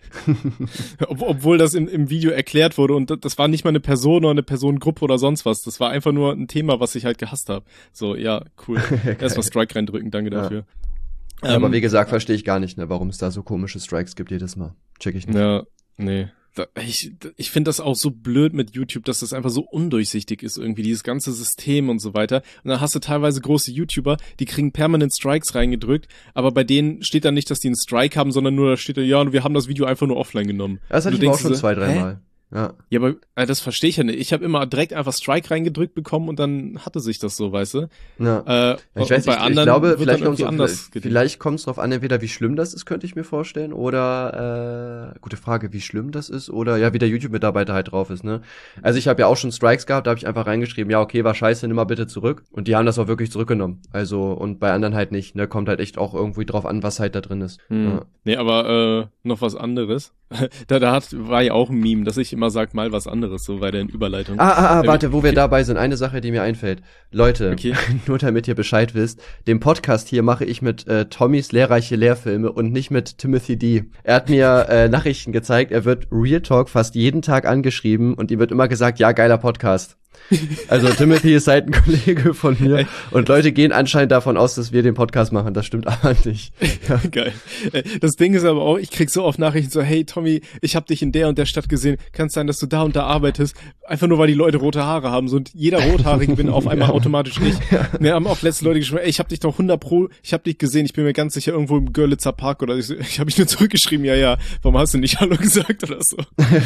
Ob, obwohl das im, im Video erklärt wurde und das war nicht mal eine Person oder eine Personengruppe oder sonst was. Das war einfach nur ein Thema, was ich halt gehasst habe. So, ja, cool. Erstmal Strike reindrücken, danke ja. dafür. Ja, aber wie gesagt, verstehe ich gar nicht, ne, warum es da so komische Strikes gibt jedes Mal. Check ich nicht. Ja, nee. Da, ich ich finde das auch so blöd mit YouTube, dass das einfach so undurchsichtig ist irgendwie, dieses ganze System und so weiter. Und dann hast du teilweise große YouTuber, die kriegen permanent Strikes reingedrückt, aber bei denen steht dann nicht, dass die einen Strike haben, sondern nur, da steht da, ja, wir haben das Video einfach nur offline genommen. Das hatte ich aber auch schon so, zwei, dreimal. Ja. Ja, aber äh, das verstehe ich ja nicht. Ich habe immer direkt einfach Strike reingedrückt bekommen und dann hatte sich das so, weißt du? Ja. Äh, ich weiß nicht, ich glaube, vielleicht kommt es vielleicht kommt's drauf an, entweder wie schlimm das ist, könnte ich mir vorstellen, oder äh, gute Frage, wie schlimm das ist, oder ja, wie der YouTube-Mitarbeiter halt drauf ist, ne? Also ich habe ja auch schon Strikes gehabt, da habe ich einfach reingeschrieben, ja, okay, war scheiße, nimm mal bitte zurück. Und die haben das auch wirklich zurückgenommen. Also, und bei anderen halt nicht, ne? Kommt halt echt auch irgendwie drauf an, was halt da drin ist. Hm. Ja. Nee, aber äh, noch was anderes. da da hat, war ja auch ein Meme, dass ich immer sag, mal was anderes, so bei der Überleitung. Ah, ah, ah, warte, wo wir dabei sind, eine Sache, die mir einfällt. Leute, okay. nur damit ihr Bescheid wisst, den Podcast hier mache ich mit äh, Tommys lehrreiche Lehrfilme und nicht mit Timothy D. Er hat mir äh, Nachrichten gezeigt, er wird Real Talk fast jeden Tag angeschrieben und ihm wird immer gesagt, ja, geiler Podcast. Also Timothy ist halt ein Kollege von mir und Leute gehen anscheinend davon aus, dass wir den Podcast machen. Das stimmt aber nicht. Ja. Geil. Das Ding ist aber auch, ich krieg so oft Nachrichten so, hey Tommy, ich hab dich in der und der Stadt gesehen. Kann es sein, dass du da und da arbeitest? Einfach nur, weil die Leute rote Haare haben. So, und jeder Rothaarige bin auf einmal ja. automatisch ich. Ja. Wir haben auch letzte Leute geschrieben, ey, ich hab dich doch hundert Pro, ich hab dich gesehen. Ich bin mir ganz sicher irgendwo im Görlitzer Park oder ich, ich hab mich nur zurückgeschrieben, ja, ja. Warum hast du nicht Hallo gesagt oder so?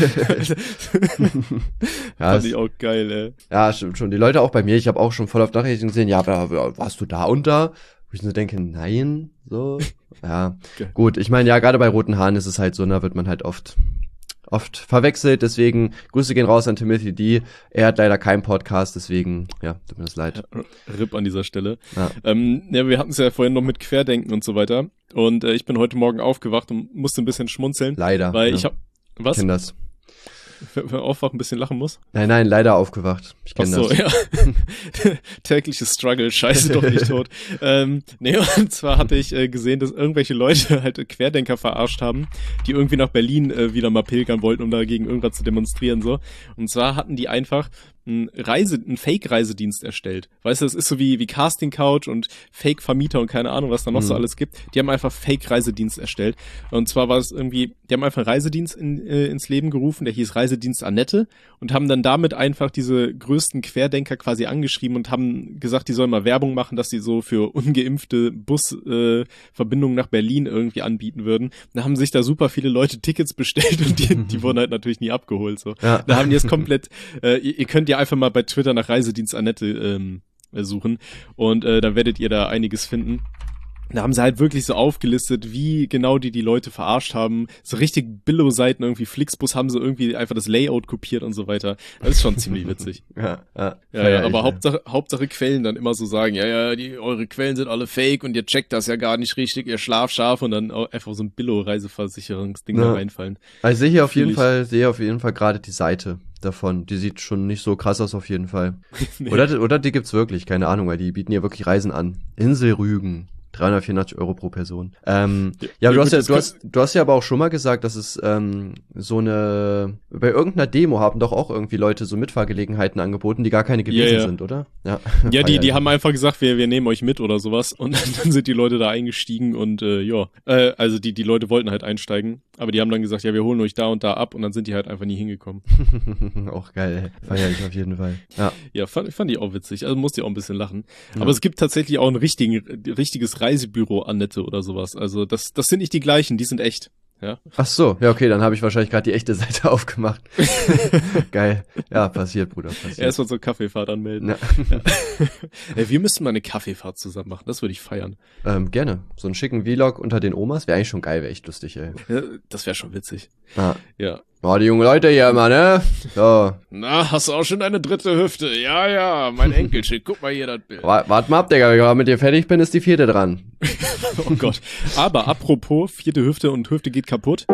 Ja, fand ich auch geil, ey. Ja, stimmt schon. Die Leute auch bei mir, ich habe auch schon voll auf Nachrichten gesehen, ja, warst du da und da? Wo ich so denke, nein, so. Ja, okay. Gut, ich meine, ja, gerade bei roten Haaren ist es halt so, da wird man halt oft oft verwechselt, deswegen Grüße gehen raus an Timothy D. Er hat leider keinen Podcast, deswegen, ja, tut mir das leid. Ja, R I P an dieser Stelle. Ja, ähm, ja wir hatten es ja vorhin noch mit Querdenken und so weiter und äh, ich bin heute Morgen aufgewacht und musste ein bisschen schmunzeln. Leider. Weil ja. ich hab, was? Ich kenn das. Wenn man aufwacht, ein bisschen lachen muss? Nein, nein, leider aufgewacht. Ich kenne das. Ach so, ja. Tägliches Struggle, scheiße, doch nicht tot. ähm, nee, und zwar hatte ich äh, gesehen, dass irgendwelche Leute halt Querdenker verarscht haben, die irgendwie nach Berlin äh, wieder mal pilgern wollten, um dagegen irgendwas zu demonstrieren, so. Und zwar hatten die einfach ein Reise, ein Fake-Reisedienst erstellt. Weißt du, das ist so wie, wie Casting Couch und Fake-Vermieter und keine Ahnung, was da noch mhm. so alles gibt. Die haben einfach Fake-Reisedienst erstellt. Und zwar war es irgendwie, die haben einfach einen Reisedienst in, äh, ins Leben gerufen, der hieß Reisedienst Annette und haben dann damit einfach diese größten Querdenker quasi angeschrieben und haben gesagt, die sollen mal Werbung machen, dass die so für ungeimpfte Busverbindungen äh, nach Berlin irgendwie anbieten würden. Da haben sich da super viele Leute Tickets bestellt und die, die wurden halt natürlich nie abgeholt. So. Ja. Da haben die es komplett, äh, ihr, ihr könnt ja einfach mal bei Twitter nach Reisedienst Annette ähm, suchen und äh, da werdet ihr da einiges finden. Da haben sie halt wirklich so aufgelistet, wie genau die die Leute verarscht haben. So richtig Billo-Seiten, irgendwie Flixbus haben sie irgendwie einfach das Layout kopiert und so weiter. Das ist schon ziemlich witzig. ja, ja, ja, ja, aber Hauptsache, Hauptsache Quellen dann immer so sagen, ja, ja, die, eure Quellen sind alle fake und ihr checkt das ja gar nicht richtig, ihr Schlafschaf und dann auch einfach so ein Billo-Reiseversicherungsding ja. da reinfallen. Also ich sehe hier auf jeden Fall, sehe auf jeden Fall gerade die Seite davon. Die sieht schon nicht so krass aus auf jeden Fall. nee. Oder, oder die gibt's wirklich, keine Ahnung, weil die bieten ja wirklich Reisen an. Insel Rügen. dreihundertvierundachtzig Euro pro Person. Ähm, ja, ja, du hast ja, du hast, du hast ja aber auch schon mal gesagt, dass es ähm, so eine, bei irgendeiner Demo haben doch auch irgendwie Leute so Mitfahrgelegenheiten angeboten, die gar keine gewesen ja, ja. sind, oder? Ja, ja die, die haben einfach gesagt, wir, wir nehmen euch mit oder sowas und dann sind die Leute da eingestiegen und äh, ja, äh, also die, die Leute wollten halt einsteigen, aber die haben dann gesagt, ja, wir holen euch da und da ab und dann sind die halt einfach nie hingekommen. Auch geil, feier ich auf jeden Fall. Ja, ja fand, fand ich auch witzig, also musste ich auch ein bisschen lachen. Ja. Aber es gibt tatsächlich auch ein richtigen, richtiges Reisebüro Annette oder sowas. Also das, das sind nicht die gleichen, die sind echt. Ja. Ach so, ja okay, dann habe ich wahrscheinlich gerade die echte Seite aufgemacht. Geil. Ja, passiert, Bruder, passiert. Erstmal so Kaffeefahrt anmelden. Ja. Ja. Ey, wir müssten mal eine Kaffeefahrt zusammen machen, das würde ich feiern. Ähm, gerne. So einen schicken Vlog unter den Omas wäre eigentlich schon geil, wäre echt lustig, ey. Ja, das wäre schon witzig. Ah. Ja. Oh, die jungen Leute hier immer, ne? So. Na, hast du auch schon eine dritte Hüfte? Ja, ja, mein Enkelchen, guck mal hier das Bild. Warte wart mal ab, Digga, wenn ich mit dir fertig bin, ist die vierte dran. Oh Gott. Aber apropos, vierte Hüfte und Hüfte geht kaputt.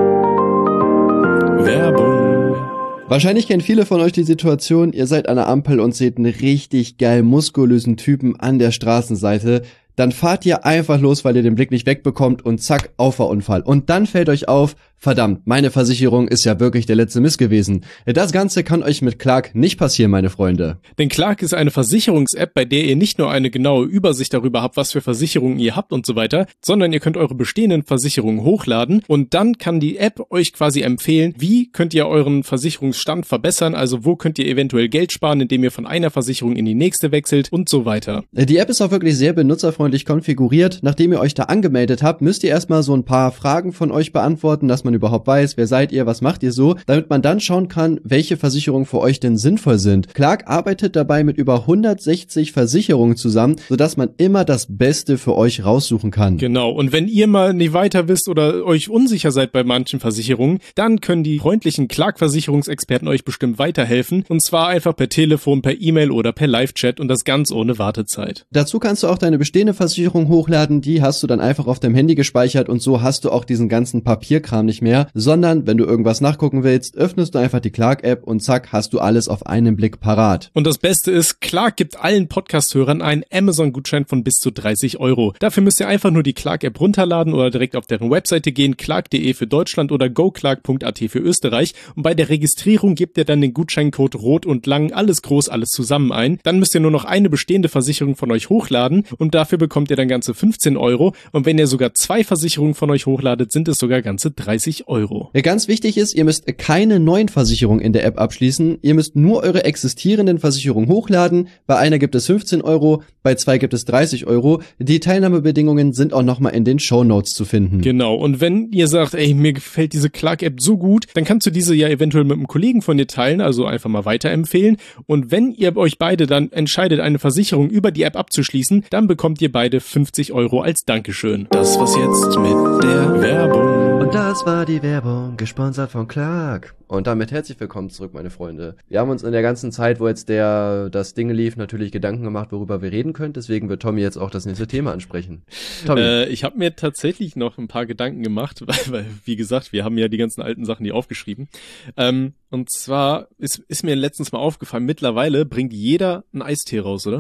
Werbung. Wahrscheinlich kennen viele von euch die Situation, ihr seid an der Ampel und seht einen richtig geil muskulösen Typen an der Straßenseite. Dann fahrt ihr einfach los, weil ihr den Blick nicht wegbekommt und zack, Auffahrunfall. Und dann fällt euch auf, verdammt, meine Versicherung ist ja wirklich der letzte Mist gewesen. Das Ganze kann euch mit Clark nicht passieren, meine Freunde. Denn Clark ist eine Versicherungs-App, bei der ihr nicht nur eine genaue Übersicht darüber habt, was für Versicherungen ihr habt und so weiter, sondern ihr könnt eure bestehenden Versicherungen hochladen und dann kann die App euch quasi empfehlen, wie könnt ihr euren Versicherungsstand verbessern, also wo könnt ihr eventuell Geld sparen, indem ihr von einer Versicherung in die nächste wechselt und so weiter. Die App ist auch wirklich sehr benutzerfreundlich konfiguriert. Nachdem ihr euch da angemeldet habt, müsst ihr erstmal so ein paar Fragen von euch beantworten, dass man überhaupt weiß, wer seid ihr, was macht ihr so, damit man dann schauen kann, welche Versicherungen für euch denn sinnvoll sind. Clark arbeitet dabei mit über hundertsechzig Versicherungen zusammen, sodass man immer das Beste für euch raussuchen kann. Genau, und wenn ihr mal nicht weiter wisst oder euch unsicher seid bei manchen Versicherungen, dann können die freundlichen Clark-Versicherungsexperten euch bestimmt weiterhelfen, und zwar einfach per Telefon, per E-Mail oder per Live-Chat und das ganz ohne Wartezeit. Dazu kannst du auch deine bestehende Versicherung hochladen, die hast du dann einfach auf deinem Handy gespeichert und so hast du auch diesen ganzen Papierkram nicht mehr, sondern wenn du irgendwas nachgucken willst, öffnest du einfach die Clark-App und zack, hast du alles auf einen Blick parat. Und das Beste ist, Clark gibt allen Podcast-Hörern einen Amazon-Gutschein von bis zu dreißig Euro. Dafür müsst ihr einfach nur die Clark-App runterladen oder direkt auf deren Webseite gehen, clark punkt de für Deutschland oder goclark punkt at für Österreich, und bei der Registrierung gebt ihr dann den Gutscheincode rot und lang, alles groß, alles zusammen ein. Dann müsst ihr nur noch eine bestehende Versicherung von euch hochladen und dafür bekommt ihr dann ganze fünfzehn Euro, und wenn ihr sogar zwei Versicherungen von euch hochladet, sind es sogar ganze dreißig Euro. Ja, ganz wichtig ist, ihr müsst keine neuen Versicherungen in der App abschließen, ihr müsst nur eure existierenden Versicherungen hochladen, bei einer gibt es fünfzehn Euro, bei zwei gibt es dreißig Euro, die Teilnahmebedingungen sind auch nochmal in den Shownotes zu finden. Genau, und wenn ihr sagt, ey, mir gefällt diese Clark-App so gut, dann kannst du diese ja eventuell mit einem Kollegen von dir teilen, also einfach mal weiterempfehlen, und wenn ihr euch beide dann entscheidet, eine Versicherung über die App abzuschließen, dann bekommt ihr beide fünfzig Euro als Dankeschön. Das war's jetzt mit der Werbung. Und das war die Werbung, gesponsert von Clark. Und damit herzlich willkommen zurück, meine Freunde. Wir haben uns in der ganzen Zeit, wo jetzt der das Ding lief, natürlich Gedanken gemacht, worüber wir reden können. Deswegen wird Tommy jetzt auch das nächste Thema ansprechen. Tommy. Äh, ich habe mir tatsächlich noch ein paar Gedanken gemacht, weil, weil, wie gesagt, wir haben ja die ganzen alten Sachen hier aufgeschrieben. Ähm, und zwar ist, ist mir letztens mal aufgefallen, mittlerweile bringt jeder einen Eistee raus, oder?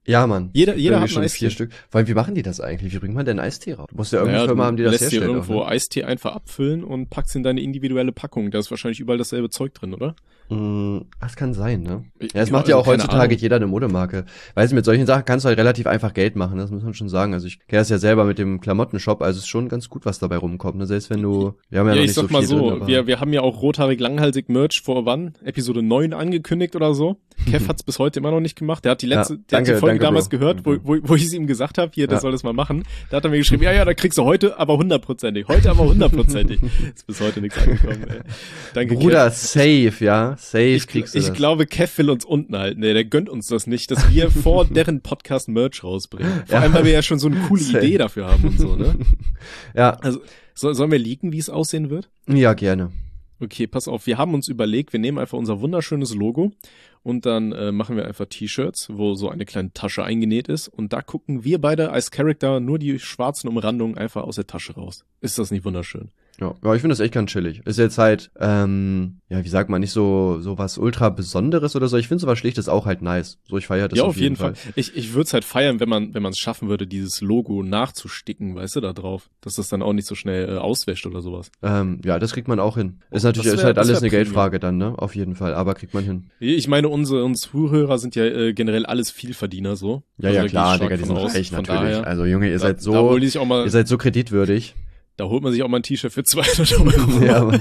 Ja, Mann. Jeder, jeder hat schon einen Eistee. Vier Stück. Vor allem, wie machen die das eigentlich? Wie bringt man denn Eistee raus? Du musst ja irgendeine Naja, Firma du haben, die das lässt herstellt. dir irgendwo auch, ne? Eistee einfach abfüllen und packst in deine individuelle Packung. Da ist wahrscheinlich überall dasselbe Zeug drin, oder? Mm, das kann sein, ne? Ich- Ja, es ja, macht ja also auch keine heutzutage Ahnung. jeder eine Modemarke. Weißt du, mit solchen Sachen kannst du halt relativ einfach Geld machen, das muss man schon sagen. Also ich kenne das ja selber mit dem Klamottenshop, also es ist schon ganz gut, was dabei rumkommt, ne? Selbst wenn du, wir haben ja, Ja, noch ich nicht sag so mal viel so, drin, aber wir, wir haben ja auch rothaarig langhalsig Merch vor wann? Episode neun angekündigt oder so. Kev hat's bis heute immer noch nicht gemacht. Der hat die letzte, Ja, der hat danke, die Folge danke, damals Bro. gehört, wo, wo, wo ich es ihm gesagt habe, hier, der Ja. soll das mal machen. Da hat er mir geschrieben, ja, ja, da kriegst du heute aber hundertprozentig. Heute aber hundertprozentig. Ist bis heute nichts angekommen, ey. Danke, Bruder, Kev. safe, ja, safe Ich, kriegst du ich das. glaube, Kev will uns unten halten. Nee, der gönnt uns das nicht, dass wir vor deren Podcast Merch rausbringen. Vor Ja. allem, weil wir ja schon so eine coole Safe. Idee dafür haben und so, ne? Ja, Also, so, sollen wir leaken, wie es aussehen wird? ja, gerne. Okay, pass auf, wir haben uns überlegt, wir nehmen einfach unser wunderschönes Logo und dann äh, machen wir einfach T-Shirts, wo so eine kleine Tasche eingenäht ist und da gucken wir beide als Charakter nur die schwarzen Umrandungen einfach aus der Tasche raus. Ist das nicht wunderschön? Ja, ja, ich finde das echt ganz chillig. Ist jetzt halt, ähm, ja, wie sagt man, nicht so so was ultra Besonderes oder so. Ich finde sowas Schlichtes auch halt nice. So, ich feiere das Ja, auf jeden Fall. Ich, ich würde es halt feiern, wenn man wenn man es schaffen würde, dieses Logo nachzusticken, weißt du, da drauf. Dass das dann auch nicht so schnell äh, auswäscht oder sowas. Ähm, ja, das kriegt man auch hin. Ist natürlich, Das ist wär- halt das alles wär eine Premium. Geldfrage dann, ne? Auf jeden Fall, aber kriegt man hin. Ich meine, unsere, unsere Zuhörer sind ja äh, generell alles Vielverdiener so. Ja, Also ja, da gehe klar, ich stark Digga, die von sind aus. reich Von natürlich. daher, Also, Junge, ihr da, seid da so, hol ich auch mal, ihr seid so kreditwürdig. Da holt man sich auch mal ein T-Shirt für zweihundert Euro. Ja, Mann.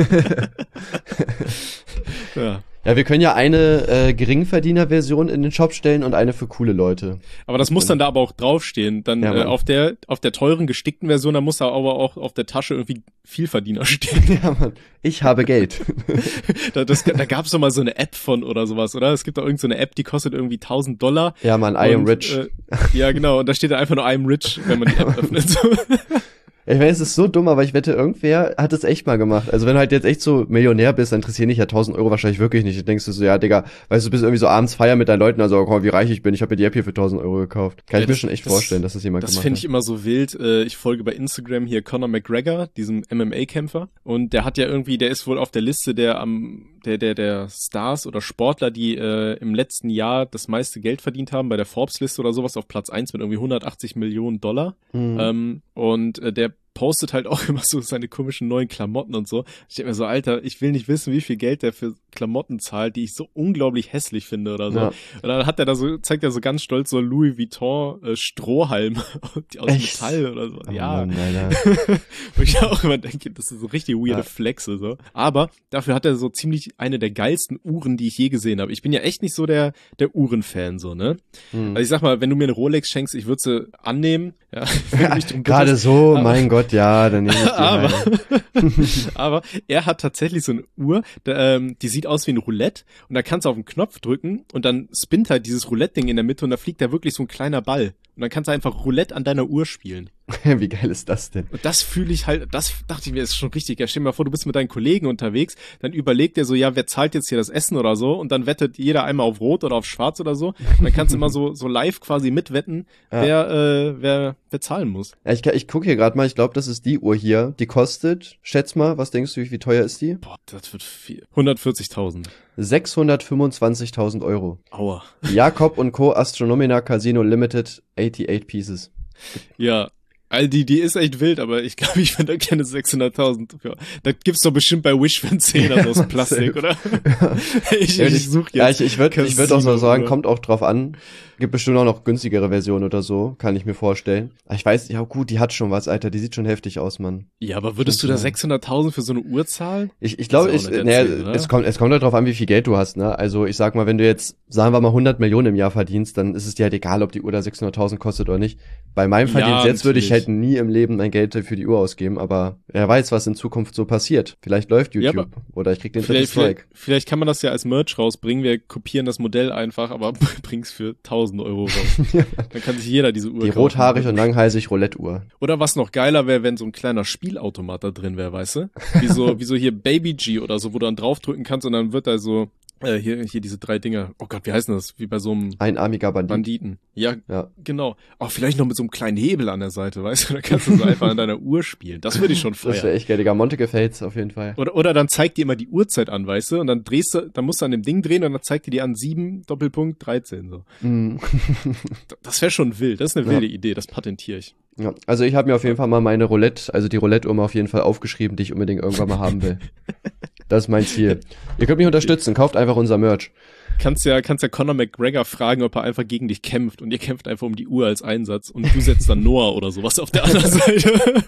Ja. Ja, wir können ja eine äh, Geringverdiener-Version in den Shop stellen und eine für coole Leute. Aber das muss dann da aber auch draufstehen. Dann Ja, äh, Mann. auf der auf der teuren gestickten Version, da muss da aber auch auf der Tasche irgendwie Vielverdiener stehen. Ja, Mann. Ich habe Geld. da das, da gab's doch mal so eine App von oder sowas, oder? Es gibt da irgend so eine App, die kostet irgendwie tausend Dollar. Ja, Mann, I am Und, rich. Äh, ja, genau. Und da steht da einfach nur I am rich, wenn man die App öffnet. So. Ich meine, es ist so dumm, aber ich wette, irgendwer hat es echt mal gemacht. Also wenn du halt jetzt echt so Millionär bist, dann interessieren dich ja tausend Euro wahrscheinlich wirklich nicht. Du denkst du so, ja, Digga, weißt du, du bist irgendwie so abends feiern mit deinen Leuten, also guck mal, wie reich ich bin, ich habe mir die App hier für tausend Euro gekauft. Kann Ja, ich mir das- schon echt das- vorstellen, dass das jemand Das gemacht finde hat. ich immer so wild. Äh, Ich folge bei Instagram hier Conor McGregor, diesem M M A-Kämpfer. Und der hat ja irgendwie, der ist wohl auf der Liste der am der der der Stars oder Sportler, die äh, im letzten Jahr das meiste Geld verdient haben bei der Forbes-Liste oder sowas auf Platz eins mit irgendwie hundertachtzig Millionen Dollar. Mhm. Ähm, und äh, der postet halt auch immer so seine komischen neuen Klamotten und so. Ich denke mir so, Alter, ich will nicht wissen, wie viel Geld der für Klamotten zahlt, die ich so unglaublich hässlich finde oder so. Ja. Und dann hat er da so, zeigt er so ganz stolz so Louis Vuitton äh, Strohhalme die aus Echt? Metall oder so. Oh Ja. Mann, Alter. Wo ich auch immer denke, das ist so richtig weirde Ja. Flexe so. Aber dafür hat er so ziemlich eine der geilsten Uhren, die ich je gesehen habe. Ich bin ja echt nicht so der der Uhrenfan so, ne? Mhm. Also ich sag mal, wenn du mir eine Rolex schenkst, ich würde sie annehmen. Ja, wenn du mich drum Gerade bittest. so, Aber- mein Gott, ja, dann nehme ich die Aber, halt. aber er hat tatsächlich so eine Uhr, da, ähm, die sieht aus wie ein Roulette und da kannst du auf den Knopf drücken und dann spinnt halt dieses Roulette-Ding in der Mitte und da fliegt da wirklich so ein kleiner Ball. Und dann kannst du einfach Roulette an deiner Uhr spielen. Wie geil ist das denn? Und das fühle ich halt, das dachte ich mir, ist schon richtig. Ja, stell dir mal vor, du bist mit deinen Kollegen unterwegs, dann überlegt der so, ja, wer zahlt jetzt hier das Essen oder so? Und dann wettet jeder einmal auf Rot oder auf Schwarz oder so. Und dann kannst du immer so, so live quasi mitwetten, Ja. wer, äh, wer, wer zahlen muss. Ja, ich, ich gucke hier gerade mal, ich glaube, das ist die Uhr hier. Die kostet, schätz mal, was denkst du, wie teuer ist die? Boah, das wird viel. hundertvierzigtausend. sechshundertfünfundzwanzigtausend Euro. Aua. Jakob und Co. Astronomina Casino Limited, achtundachtzig Pieces. Ja, all die, die ist echt wild, aber ich glaube, ich finde da keine sechshunderttausend für. Da gibt's doch bestimmt bei Wish für einen Zehner aus Plastik, Safe. oder? ich, Ja, ich suche jetzt. Ja, ich, ich würde ich würd auch so sagen, Casino-Uhr. kommt auch drauf an. Gibt bestimmt auch noch günstigere Versionen oder so, kann ich mir vorstellen. Aber ich weiß, ja gut, die hat schon was, Alter, die sieht schon heftig aus, Mann. Ja, aber würdest du da sechshunderttausend für so eine Uhr zahlen? Ich, ich glaube, Das ich, ist auch nicht naja, erzählt, oder? es kommt, es kommt halt drauf an, wie viel Geld du hast, ne? Also ich sag mal, wenn du jetzt, sagen wir mal, hundert Millionen im Jahr verdienst, dann ist es dir halt egal, ob die Uhr da sechshunderttausend kostet oder nicht. Bei meinem Ja, Verdienst jetzt würde ich natürlich. halt nie im Leben mein Geld für die Uhr ausgeben, aber wer weiß, was in Zukunft so passiert. Vielleicht läuft Ja, YouTube oder ich krieg den Vielleicht, drittes vielleicht, Strike. vielleicht kann man das ja als Merch rausbringen. Wir kopieren das Modell einfach, aber bring's für tausend Euro raus. Dann kann sich jeder diese Uhr Die kaufen. rothaarig und langhalsig Roulette-Uhr. Oder was noch geiler wäre, wenn so ein kleiner Spielautomat da drin wäre, weißt du? Wie so, wie so hier Baby G oder so, wo du dann draufdrücken kannst und dann wird da so Äh, hier, hier diese drei Dinger. Oh Gott, wie heißen das? Wie bei so einem Einarmiger Bandit. Banditen. Ja, Ja. genau. Auch vielleicht noch mit so einem kleinen Hebel an der Seite, weißt du? Da kannst du so einfach an deiner Uhr spielen. Das würde ich schon Das wäre feiern. echt geil, Digga. Monte gefällt's auf jeden Fall. Oder, oder dann zeigt dir immer die Uhrzeit an, weißt du? Und dann drehst du, dann musst du an dem Ding drehen und dann zeigt dir die an sieben Doppelpunkt dreizehn so. Mhm. Das wäre schon wild. Das ist eine Ja. wilde Idee. Das patentiere ich. Ja, also ich habe mir auf jeden Fall mal meine Roulette, also die Roulette-Uhr mal auf jeden Fall aufgeschrieben, die ich unbedingt irgendwann mal haben will. Das ist mein Ziel. Ihr könnt mich unterstützen, kauft einfach unser Merch. Kannst ja, kannst ja Conor McGregor fragen, ob er einfach gegen dich kämpft und ihr kämpft einfach um die Uhr als Einsatz und du setzt dann Noah oder sowas auf der anderen Seite.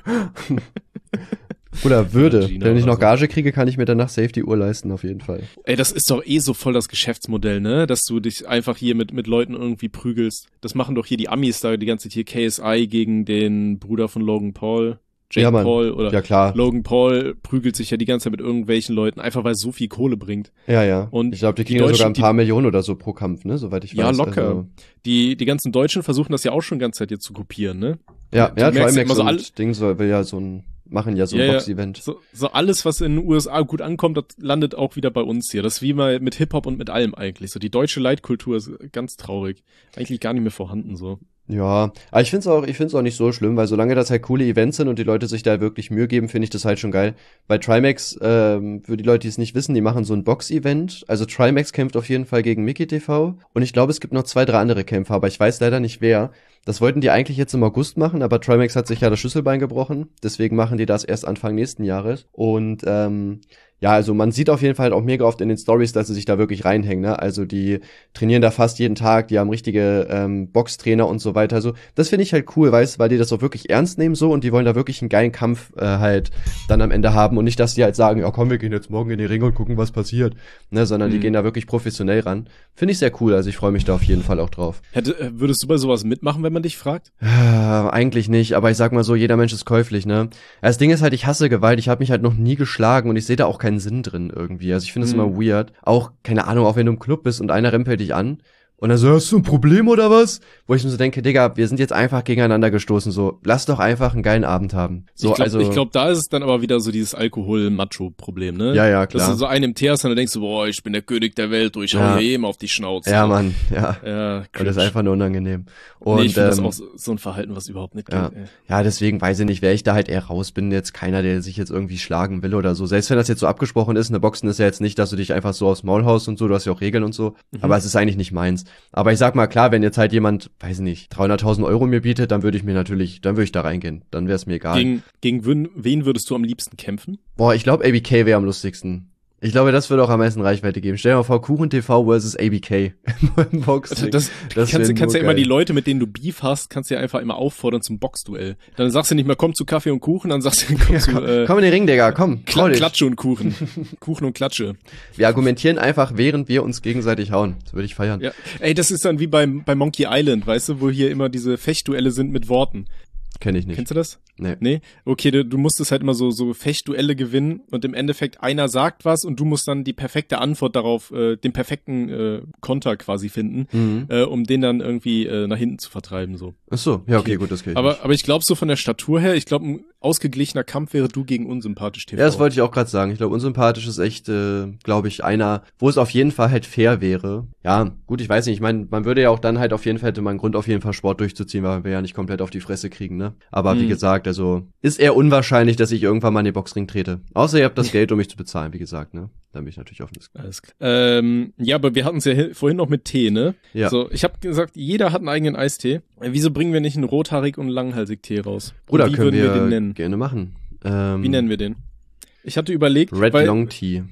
Oder würde. Gina Wenn ich oder noch so. Gage kriege, kann ich mir danach safe die Uhr leisten, auf jeden Fall. Ey, das ist doch eh so voll das Geschäftsmodell, ne? Dass du dich einfach hier mit, mit Leuten irgendwie prügelst. Das machen doch hier die Amis da die ganze Zeit hier K S I gegen den Bruder von Logan Paul. Jake Ja, Mann. Paul oder Ja, klar. Logan Paul prügelt sich ja die ganze Zeit mit irgendwelchen Leuten, einfach weil es so viel Kohle bringt. Ja, ja. Und ich glaube, die die kriegen ja sogar ein Deutschen, paar Millionen oder so pro Kampf, ne? Soweit ich weiß. Ja, locker. Also, Die, die ganzen Deutschen versuchen das ja auch schon die ganze Zeit jetzt zu kopieren, ne? ja, Du ja, merkst ja Trimax immer so und all- Ding soll, will ja so ein, machen ja so ein Ja, ja. Box-Event. So, so alles, was in den U S A gut ankommt, das landet auch wieder bei uns hier. Das ist wie mal mit Hip-Hop und mit allem eigentlich. So die deutsche Leitkultur ist ganz traurig. Eigentlich gar nicht mehr vorhanden, so. Ja, aber ich find's auch, ich find's auch nicht so schlimm, weil solange das halt coole Events sind und die Leute sich da wirklich Mühe geben, finde ich das halt schon geil. Bei Trimax, ähm, für die Leute, die es nicht wissen, die machen so ein Box-Event. Also Trimax kämpft auf jeden Fall gegen Mickey T V und ich glaube, es gibt noch zwei, drei andere Kämpfer, aber ich weiß leider nicht wer. Das wollten die eigentlich jetzt im August machen, aber Trimax hat sich ja das Schlüsselbein gebrochen, deswegen machen die das erst Anfang nächsten Jahres. Und ähm, ja, also man sieht auf jeden Fall auch mega oft in den Stories, dass sie sich da wirklich reinhängen, ne? Also die trainieren da fast jeden Tag, die haben richtige ähm, Boxtrainer und so weiter. Also das finde ich halt cool, weißt, weil die das auch wirklich ernst nehmen so und die wollen da wirklich einen geilen Kampf äh, halt dann am Ende haben und nicht, dass die halt sagen, ja komm, wir gehen jetzt morgen in die Ringe und gucken, was passiert, ne? Sondern Mhm. die gehen da wirklich professionell ran. Finde ich sehr cool, also ich freue mich da auf jeden Fall auch drauf. Hätte, äh, würdest du bei sowas mitmachen, wenn man dich fragt? Äh, eigentlich nicht, aber ich sag mal so, jeder Mensch ist käuflich, ne? Das Ding ist halt, ich hasse Gewalt, ich habe mich halt noch nie geschlagen und ich sehe da auch keinen Sinn drin irgendwie. Also ich finde es Mhm. immer weird. Auch, keine Ahnung, auch wenn du im Club bist und einer rempelt dich an und dann so, hast du ein Problem oder was? Wo ich mir so denke, Digga, wir sind jetzt einfach gegeneinander gestoßen, so, lass doch einfach einen geilen Abend haben. So, ich glaube, also, ich glaub, da ist es dann aber wieder so dieses Alkohol-Macho-Problem, ne? ja, ja, Dass klar. du so einen im Tee hast und dann denkst du, boah, ich bin der König der Welt, du, ich Ja. hau hier eben auf die Schnauze. Ja, Mann, ja. Ja, Und cringe. das ist einfach nur unangenehm. Und, nee, ich finde das ähm, auch so, so ein Verhalten, was überhaupt nicht Ja. geht. ey. Ja, deswegen weiß ich nicht, wäre ich da halt eher raus, bin jetzt keiner, der sich jetzt irgendwie schlagen will oder so. Selbst wenn das jetzt so abgesprochen ist, eine Boxen ist ja jetzt nicht, dass du dich einfach so aufs Maul haust und so, du hast ja auch Regeln und so. Mhm. Aber es ist eigentlich nicht meins. Aber ich sag mal, klar, wenn jetzt halt jemand, weiß nicht, dreihunderttausend Euro mir bietet, dann würde ich mir natürlich, dann würde ich da reingehen. Dann wäre es mir egal. Gegen, gegen wen, wen würdest du am liebsten kämpfen? Boah, ich glaube, A B K wäre am lustigsten. Ich glaube, das würde auch am meisten Reichweite geben. Stell dir mal vor, Kuchen T V versus A B K im Boxring. Das, Das kannst, wär du kannst ja nur immer die geil. Leute, mit denen du Beef hast, kannst du ja einfach immer auffordern zum Boxduell. Dann sagst du nicht mehr, komm zu Kaffee und Kuchen, dann sagst du, komm Ja, zu komm, äh, komm in den Ring, Digga, komm, trau Kla dich. Klatsche und Kuchen. Kuchen und Klatsche. Wir argumentieren einfach, während wir uns gegenseitig hauen. Das würde ich feiern. Ja. Ey, das ist dann wie beim, bei Monkey Island, weißt du, wo hier immer diese Fechtduelle sind mit Worten. Kenn ich nicht. Kennst du das? Nee. Nee? Okay, du, du musstest halt immer so, so Fechtduelle gewinnen und im Endeffekt einer sagt was und du musst dann die perfekte Antwort darauf, äh, den perfekten äh, Konter quasi finden, Mhm. äh, um den dann irgendwie äh, nach hinten zu vertreiben, so. Ach so, ja, okay, Okay. gut, das geht. Aber, aber ich glaube so von der Statur her, ich glaube ein ausgeglichener Kampf wäre du gegen unsympathisch T V. Ja, das wollte ich auch gerade sagen. Ich glaube, unsympathisch ist echt, äh, glaube ich, einer, wo es auf jeden Fall halt fair wäre. Ja, gut, ich weiß nicht. Ich meine, man würde ja auch dann halt auf jeden Fall, hätte man einen Grund auf jeden Fall Sport durchzuziehen, weil wir ja nicht komplett auf die Fresse kriegen, ne? Aber wie Mhm. gesagt, also ist eher unwahrscheinlich, dass ich irgendwann mal in den Boxring trete. Außer ihr habt das Geld, um mich zu bezahlen, wie gesagt, ne? Dann bin ich natürlich offen. Alles klar. Ähm, ja, aber wir hatten es ja hi- vorhin noch mit Tee, ne? Ja. So, ich habe gesagt, jeder hat einen eigenen Eistee. Äh, Wieso bringen wir nicht einen rothaarig und langhalsig Tee raus? Und Bruder, wie können würden wir, wir den nennen? gerne machen. Ähm, Wie nennen wir den? Ich hatte überlegt, Red weil Long Tea.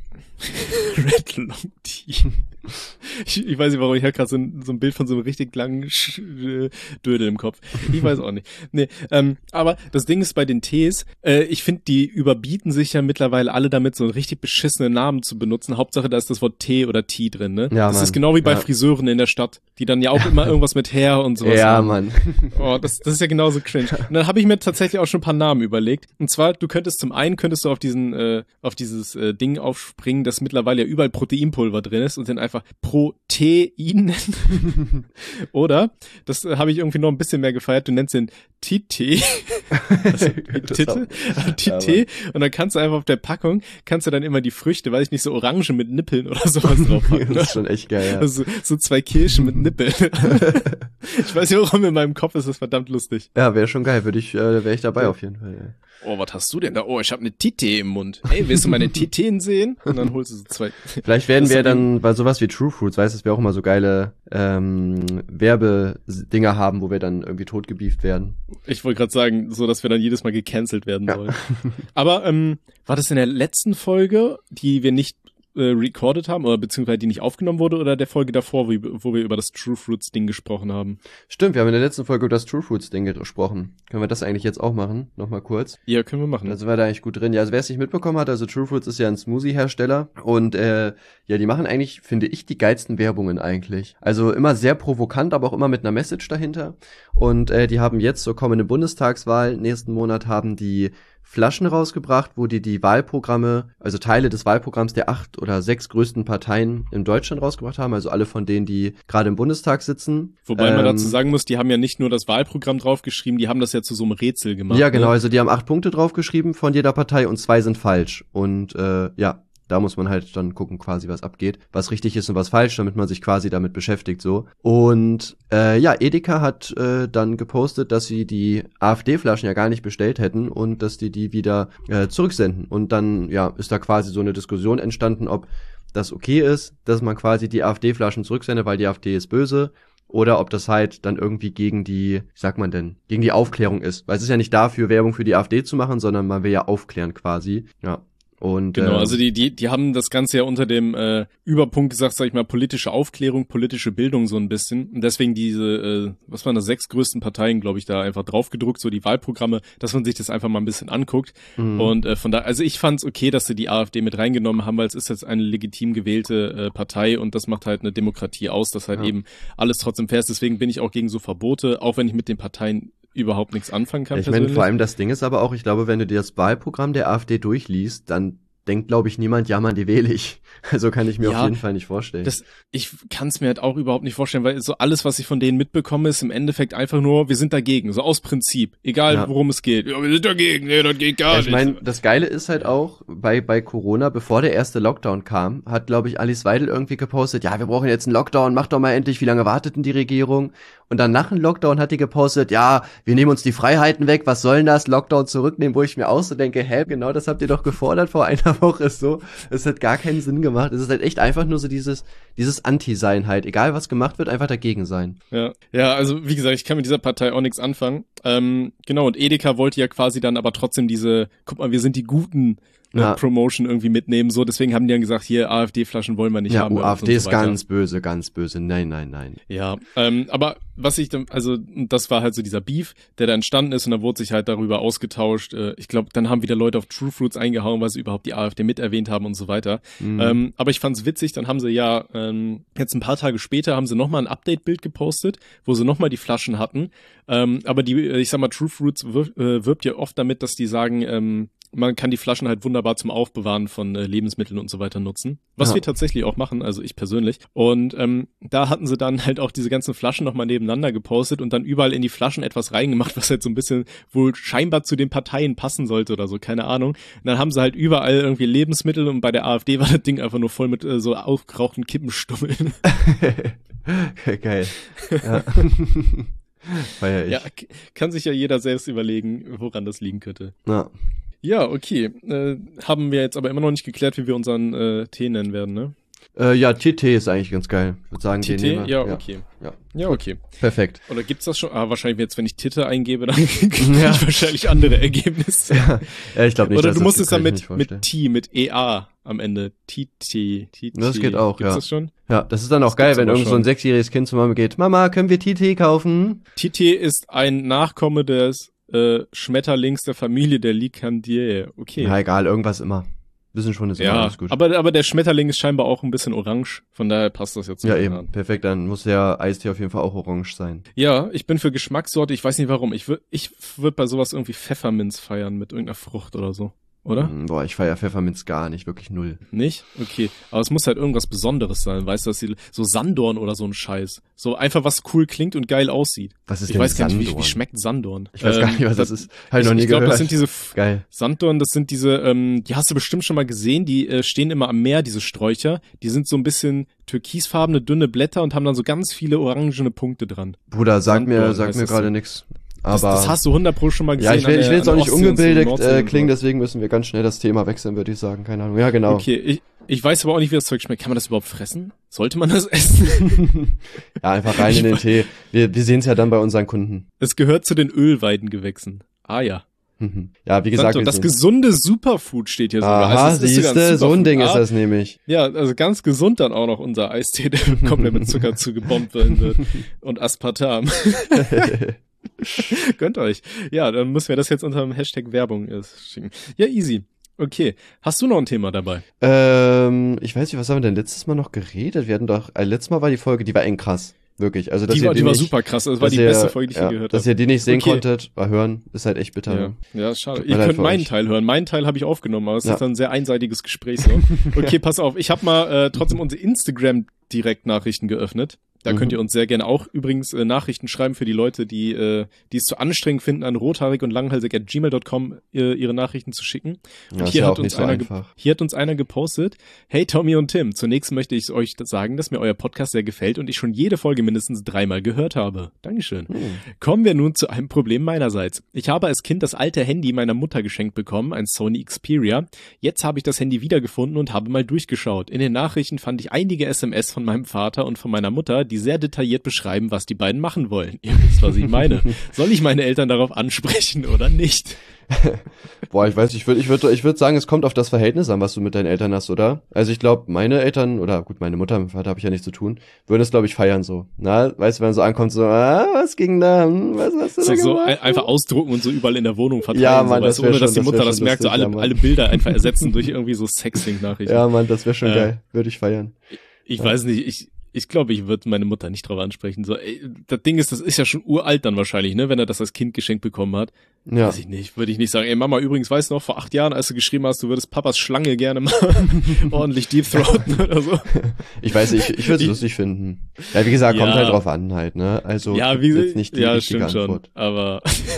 Red Long Tea. Ich, ich weiß nicht, warum ich habe gerade so, ein- so ein Bild von so einem richtig langen Sch äh, Dödel im Kopf. Ich weiß auch nicht. Nee, ähm, aber das Ding ist bei den Tees, äh, ich finde, die überbieten sich ja mittlerweile alle damit, so einen richtig beschissenen Namen zu benutzen. Hauptsache, da ist das Wort Tee oder Tee drin, ne? Ja, das Mann. ist genau wie bei Ja. Friseuren in der Stadt, die dann ja auch immer irgendwas mit Hair und sowas Ja, haben. Mann. Oh, das, das ist ja genauso cringe. Und dann habe ich mir tatsächlich auch schon ein paar Namen überlegt. Und zwar, du könntest zum einen, könntest du auf diesen, äh, auf dieses äh, Ding aufspringen, das mittlerweile ja überall Proteinpulver drin ist und dann einfach Pro Proteinen. Oder, das äh, habe ich irgendwie noch ein bisschen mehr gefeiert, du nennst den Tite. Also, Titte, Tite. Und dann kannst du einfach auf der Packung, kannst du dann immer die Früchte, weiß ich nicht, so Orangen mit Nippeln oder sowas drauf packen. Das ist schon echt geil, ja. Also, so zwei Kirschen mit Nippeln. Ich weiß nicht warum, in meinem Kopf ist das verdammt lustig. Ja, wäre schon geil, würde ich, äh, wäre ich dabei ja. auf jeden Fall. Ja. Oh, was hast du denn da? Oh, ich habe eine Tite im Mund. Ey, willst du meine Titeen sehen? Und dann holst du so zwei. Vielleicht werden wir dann bei sowas wie True Fruits, weißt du, dass wir auch immer so geile ähm, Werbedinger haben, wo wir dann irgendwie totgebieft werden. Ich wollte gerade sagen, so, dass wir dann jedes Mal gecancelt werden ja. sollen. Aber ähm, war das in der letzten Folge, die wir nicht äh, recorded haben, oder beziehungsweise die nicht aufgenommen wurde, oder der Folge davor, wo, wo wir über das True Fruits Ding gesprochen haben? Stimmt, wir haben in der letzten Folge über das True Fruits Ding gesprochen. Können wir das eigentlich jetzt auch machen? Nochmal kurz. Ja, können wir machen. Da sind wir da eigentlich gut drin. Ja, also wer es nicht mitbekommen hat, also True Fruits ist ja ein Smoothie-Hersteller und äh, ja, die machen eigentlich, finde ich, die geilsten Werbungen eigentlich. Also immer sehr provokant, aber auch immer mit einer Message dahinter. Und äh, die haben jetzt zur kommenden Bundestagswahl, nächsten Monat haben die Flaschen rausgebracht, wo die die Wahlprogramme, also Teile des Wahlprogramms der acht oder sechs größten Parteien in Deutschland rausgebracht haben, also alle von denen, die gerade im Bundestag sitzen. Wobei ähm, man dazu sagen muss, die haben ja nicht nur das Wahlprogramm draufgeschrieben, die haben das ja zu so einem Rätsel gemacht. Ja, genau, ne? also die haben acht Punkte draufgeschrieben von jeder Partei und zwei sind falsch. Und äh, ja, da muss man halt dann gucken quasi, was abgeht, was richtig ist und was falsch, damit man sich quasi damit beschäftigt so. Und äh, ja, Edeka hat äh, dann gepostet, dass sie die AfD-Flaschen ja gar nicht bestellt hätten und dass die die wieder äh, zurücksenden. Und dann ja ist da quasi so eine Diskussion entstanden, ob das okay ist, dass man quasi die AfD-Flaschen zurücksendet, weil die AfD ist böse. Oder ob das halt dann irgendwie gegen die, wie sagt man denn, gegen die Aufklärung ist. Weil es ist ja nicht dafür, Werbung für die AfD zu machen, sondern man will ja aufklären quasi. Ja. Und, genau, äh, also die, die, die haben das Ganze ja unter dem äh, Überpunkt gesagt, sag ich mal, politische Aufklärung, politische Bildung so ein bisschen. Und deswegen diese, äh, was waren das, sechs größten Parteien, glaube ich, da einfach draufgedruckt, so die Wahlprogramme, dass man sich das einfach mal ein bisschen anguckt. Mhm. Und äh, von da, also ich fand's okay, dass sie die AfD mit reingenommen haben, weil es ist jetzt eine legitim gewählte äh, Partei und das macht halt eine Demokratie aus, dass halt ja. eben alles trotzdem fair ist. Deswegen bin ich auch gegen so Verbote, auch wenn ich mit den Parteien überhaupt nichts anfangen kann. Ich meine, vor allem das Ding ist aber auch, ich glaube, wenn du dir das Wahlprogramm der AfD durchliest, dann denkt, glaube ich, niemand, ja, man, die wähle ich. Also kann ich mir ja, auf jeden Fall nicht vorstellen. Das, ich kann es mir halt auch überhaupt nicht vorstellen, weil so alles, was ich von denen mitbekomme, ist im Endeffekt einfach nur, wir sind dagegen, so aus Prinzip. Egal, ja. worum es geht. Ja, wir sind dagegen, nee, das geht gar ja, nicht. Ich meine, das Geile ist halt auch, bei bei Corona, bevor der erste Lockdown kam, hat, glaube ich, Alice Weidel irgendwie gepostet, ja, wir brauchen jetzt einen Lockdown, mach doch mal endlich, wie lange wartet denn die Regierung? Und dann nach dem Lockdown hat die gepostet, ja, wir nehmen uns die Freiheiten weg, was soll denn das, Lockdown zurücknehmen, wo ich mir auch so denke, hä, genau das habt ihr doch gefordert vor einer Woche, ist so, es hat gar keinen Sinn gemacht, es ist halt echt einfach nur so dieses, dieses Anti-Sein halt, egal was gemacht wird, einfach dagegen sein. Ja, ja, also wie gesagt, ich kann mit dieser Partei auch nichts anfangen, ähm, genau, und Edeka wollte ja quasi dann aber trotzdem diese, guck mal, wir sind die Guten, ja. Promotion irgendwie mitnehmen, so, deswegen haben die dann gesagt, hier, AfD-Flaschen wollen wir nicht ja, haben. Ja, AfD so ist ganz böse, ganz böse, nein, nein, nein. Ja, ähm, aber was ich dann, also das war halt so dieser Beef, der da entstanden ist und da wurde sich halt darüber ausgetauscht, äh, ich glaube, dann haben wieder Leute auf True Fruits eingehauen, weil sie überhaupt die AfD mit erwähnt haben und so weiter. Mhm. Ähm, aber ich fand's witzig, dann haben sie ja, ähm, jetzt ein paar Tage später haben sie nochmal ein Update-Bild gepostet, wo sie nochmal die Flaschen hatten, ähm, aber die, ich sag mal, True Fruits wirbt, äh, wirbt ja oft damit, dass die sagen, ähm, man kann die Flaschen halt wunderbar zum Aufbewahren von äh, Lebensmitteln und so weiter nutzen. Was ja. wir tatsächlich auch machen, also ich persönlich. Und ähm, da hatten sie dann halt auch diese ganzen Flaschen nochmal nebeneinander gepostet und dann überall in die Flaschen etwas reingemacht, was halt so ein bisschen wohl scheinbar zu den Parteien passen sollte oder so, keine Ahnung. Und dann haben sie halt überall irgendwie Lebensmittel und bei der AfD war das Ding einfach nur voll mit äh, so aufgerauchten Kippenstummeln. Geil. Ja. Feier ich. Ja, kann sich ja jeder selbst überlegen, woran das liegen könnte. Ja. Ja, okay. Äh, haben wir jetzt aber immer noch nicht geklärt, wie wir unseren äh, Tee nennen werden, ne? Äh, ja, T T ist eigentlich ganz geil. Ich würde sagen, T T? den Ja, okay. Ja, ja okay. Perfekt. Oder gibt's das schon? Ah, wahrscheinlich jetzt, wenn ich Titte eingebe, dann kriege ja. ich wahrscheinlich andere Ergebnisse. Ja, ja ich glaube nicht. Oder du musst es dann mit, mit T, mit E A am Ende. T T, T T. Das geht auch, Gibt's ja. das schon? Ja, das ist dann auch das geil, wenn irgend so ein sechsjähriges Kind zu Mama geht, Mama, können wir T T kaufen? T T ist ein Nachkomme des äh, Schmetterlings der Familie der Licandiae. Okay. Ja, egal, irgendwas immer. Wissen schon, ist ja, immer alles gut. Aber, aber der Schmetterling ist scheinbar auch ein bisschen orange, von daher passt das jetzt. Ja, eben, an. Perfekt, dann muss der Eistee auf jeden Fall auch orange sein. Ja, ich bin für Geschmackssorte, ich weiß nicht warum, ich würde ich würd bei sowas irgendwie Pfefferminz feiern mit irgendeiner Frucht oder so. oder? Boah, ich feiere Pfefferminz gar nicht, wirklich null. Nicht? Okay. Aber es muss halt irgendwas Besonderes sein, weißt du, dass die, so Sanddorn oder so ein Scheiß. So einfach was cool klingt und geil aussieht. Was ist ich denn weiß gar nicht, wie, Sanddorn? wie schmeckt Sanddorn? Ich weiß gar nicht, was das, das ist. Hab ich noch ich nie ich glaube, gehört. das sind diese Geil. Sanddorn, das sind diese, ähm, die hast du bestimmt schon mal gesehen, die äh, stehen immer am Meer, diese Sträucher. Die sind so ein bisschen türkisfarbene, dünne Blätter und haben dann so ganz viele orangene Punkte dran. Bruder, sag Sanddorn mir, sag heißt mir das gerade so. nix. Das, Aber das hast du hundert Pro schon mal gesehen. ja, ich will, an ich der- will jetzt an auch der nicht Ostsee und so, ungebildet Nordsee äh, und klingen, so. deswegen müssen wir ganz schnell das Thema wechseln, würde ich sagen. Keine Ahnung. Ja, genau. Okay, ich, ich weiß aber auch nicht, wie das Zeug schmeckt. Kann man das überhaupt fressen? Sollte man das essen? Ja, einfach rein Ich in den weiß- Tee. Wir, wir sehen es ja dann bei unseren Kunden. Es gehört zu den Ölweidengewächsen. Ah ja. Ja, wie gesagt, Santo, wir das sehen's. gesunde Superfood steht hier sogar. Aha, Also es ist sogar ein siehste, so ein Superfood. Ding ist Ah, das nämlich. Ja, also ganz gesund dann auch noch unser Eistee, der komplett mit Zucker zugebombt werden wird. Und Aspartam. Gönnt euch. Ja, dann müssen wir das jetzt unter dem Hashtag Werbung äh, schicken. Ja, easy. Okay. Hast du noch ein Thema dabei? ähm, ich weiß nicht, was haben wir denn letztes Mal noch geredet? Wir hatten doch, äh, letztes Mal war die Folge, die war eng krass. Wirklich. Also, dass Die ihr war, die die war nicht, super krass. Das war dass die ihr, beste Folge, die ich ja, je gehört dass habe. ihr die nicht sehen Okay. konntet, war hören, ist halt echt bitter. Ja, Ne? ja, schade. Tut mir Ihr leid könnt für meinen euch. Teil hören. Meinen Teil habe ich aufgenommen, aber es ist dann ein sehr einseitiges Gespräch so. Okay, pass auf. Ich habe mal äh, trotzdem unsere Instagram-Direktnachrichten geöffnet. Da Mhm. könnt ihr uns sehr gerne auch übrigens äh, Nachrichten schreiben für die Leute, die äh, die es zu anstrengend finden, an rothaarig und langhalsig at gmail dot com äh, ihre Nachrichten zu schicken. Ja, Und ist hier ja hat auch uns nicht so einer ge- einfach. Hier hat uns einer gepostet: Hey Tommy und Tim, zunächst möchte ich euch sagen, dass mir euer Podcast sehr gefällt und ich schon jede Folge mindestens dreimal gehört habe. Dankeschön. Hm. Kommen wir nun zu einem Problem meinerseits. Ich habe als Kind das alte Handy meiner Mutter geschenkt bekommen, ein Sony Xperia. Jetzt habe ich das Handy wiedergefunden und habe mal durchgeschaut. In den Nachrichten fand ich einige S M S von meinem Vater und von meiner Mutter, die sehr detailliert beschreiben, was die beiden machen wollen. Ihr wisst, was ich meine. Soll ich meine Eltern darauf ansprechen oder nicht? Boah, ich weiß, ich würde ich würde ich würde sagen, es kommt auf das Verhältnis an, was du mit deinen Eltern hast, oder? Also ich glaube, meine Eltern, oder gut, meine Mutter, mein Vater habe ich ja nichts zu tun, würden es, glaube ich, feiern so. Na, weißt du, wenn man so ankommt, so, ah, was ging da? Hm, Was hast du So, da so gemacht? ein, einfach ausdrucken und so überall in der Wohnung verteilen, Ja, so, Mann, weißt das du, wär ohne dass schon- die das Mutter wär das schon merkt, so lustig, alle, ja, Mann. alle Bilder einfach ersetzen durch irgendwie so Sexting-Nachrichten. Ja, Mann, das wäre schon Äh, geil. Würde ich feiern. Ich Ja. weiß nicht, ich, ich glaube, ich würde meine Mutter nicht drauf ansprechen. So, ey, das Ding ist, das ist ja schon uralt dann wahrscheinlich, ne, wenn er das als Kind geschenkt bekommen hat. Ja. Weiß ich nicht, würde ich nicht sagen. Ey, Mama, übrigens, weißt du noch, vor acht Jahren, als du geschrieben hast, du würdest Papas Schlange gerne mal ordentlich deepthroaten oder so. Ich weiß nicht, ich, ich würde es Ich- lustig finden. Ja, wie gesagt, kommt Ja. halt drauf an halt, ne? Also Ja, gibt wie, jetzt nicht die ja, richtige stimmt Antwort. schon, aber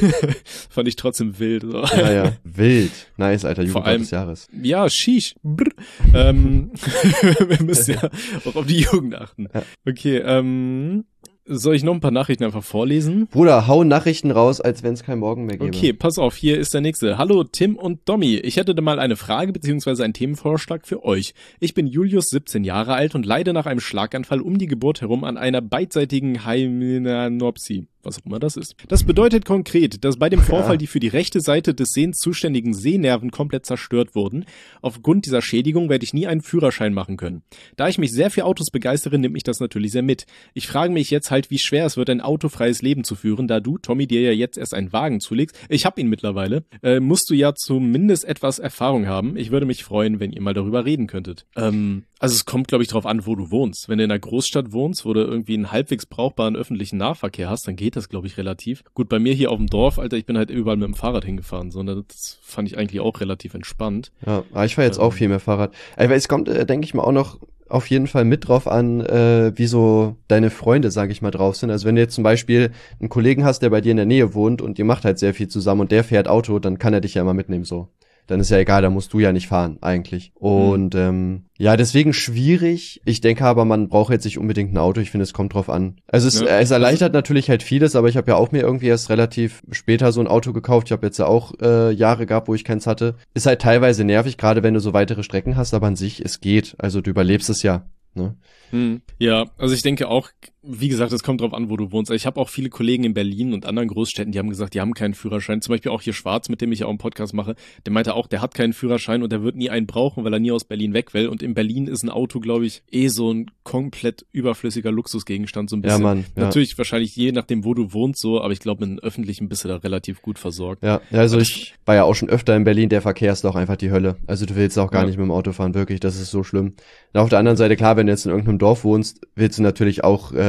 fand ich trotzdem wild. So. Ja, ja, wild. Nice, Alter, Vor Jugendwort allem- des Jahres. Ja, sheesh. Brr. ähm, wir müssen ja auch auf die Jugend achten. Ja. Okay, ähm, soll ich noch ein paar Nachrichten einfach vorlesen? Bruder, hau Nachrichten raus, als wenn es kein Morgen mehr gäbe. Okay, pass auf, hier ist der nächste. Hallo Tim und Dommy. Ich hätte da mal eine Frage bzw. einen Themenvorschlag für euch. Ich bin Julius, siebzehn Jahre alt und leide nach einem Schlaganfall um die Geburt herum an einer beidseitigen Hemianopsie. Was auch immer das ist. Das bedeutet konkret, dass bei dem Vorfall Ja. die für die rechte Seite des Sehens zuständigen Sehnerven komplett zerstört wurden. Aufgrund dieser Schädigung werde ich nie einen Führerschein machen können. Da ich mich sehr für Autos begeistere, nimmt mich das natürlich sehr mit. Ich frage mich jetzt halt, wie schwer es wird, ein autofreies Leben zu führen, da du, Tommy, dir ja jetzt erst einen Wagen zulegst. Ich habe ihn mittlerweile. Äh, musst du ja zumindest etwas Erfahrung haben. Ich würde mich freuen, wenn ihr mal darüber reden könntet. Ähm, also es kommt, glaube ich, darauf an, wo du wohnst. Wenn du in einer Großstadt wohnst, wo du irgendwie einen halbwegs brauchbaren öffentlichen Nahverkehr hast, dann geht das, glaube ich, relativ. Gut, bei mir hier auf dem Dorf, Alter, ich bin halt überall mit dem Fahrrad hingefahren, so, ne, das fand ich eigentlich auch relativ entspannt. Ja, aber ich fahre jetzt auch Ähm. viel mehr Fahrrad. Aber es kommt, äh, denke ich mal, auch noch auf jeden Fall mit drauf an, äh, wie so deine Freunde, sage ich mal, drauf sind. Also wenn du jetzt zum Beispiel einen Kollegen hast, der bei dir in der Nähe wohnt und ihr macht halt sehr viel zusammen und der fährt Auto, dann kann er dich ja immer mitnehmen so. Dann ist ja egal, da musst du ja nicht fahren, eigentlich. Und ähm, ja, deswegen schwierig. Ich denke aber, man braucht jetzt nicht unbedingt ein Auto. Ich finde, es kommt drauf an. Also es, Ja. äh, es erleichtert natürlich halt vieles, aber ich habe ja auch mir irgendwie erst relativ später so ein Auto gekauft. Ich habe jetzt ja auch äh, Jahre gehabt, wo ich keins hatte. Ist halt teilweise nervig, gerade wenn du so weitere Strecken hast, aber an sich, es geht. Also du überlebst es ja. Ne? Hm. Ja, also ich denke auch, wie gesagt, es kommt drauf an, wo du wohnst. Ich habe auch viele Kollegen in Berlin und anderen Großstädten, die haben gesagt, die haben keinen Führerschein. Zum Beispiel auch hier Schwarz, mit dem ich auch einen Podcast mache, der meinte auch, der hat keinen Führerschein und der wird nie einen brauchen, weil er nie aus Berlin weg will. Und in Berlin ist ein Auto, glaube ich, eh so ein komplett überflüssiger Luxusgegenstand, so ein bisschen. Ja, Mann. Ja. Natürlich wahrscheinlich je nachdem, wo du wohnst, so, aber ich glaube, mit einem öffentlichen bist du da relativ gut versorgt. Ja, ja, also ich war ja auch schon öfter in Berlin, der Verkehr ist doch einfach die Hölle. Also du willst auch gar Ja. nicht mit dem Auto fahren, wirklich, das ist so schlimm. Und auf der anderen Seite, klar, wenn du jetzt in irgendeinem Dorf wohnst, willst du natürlich auch äh,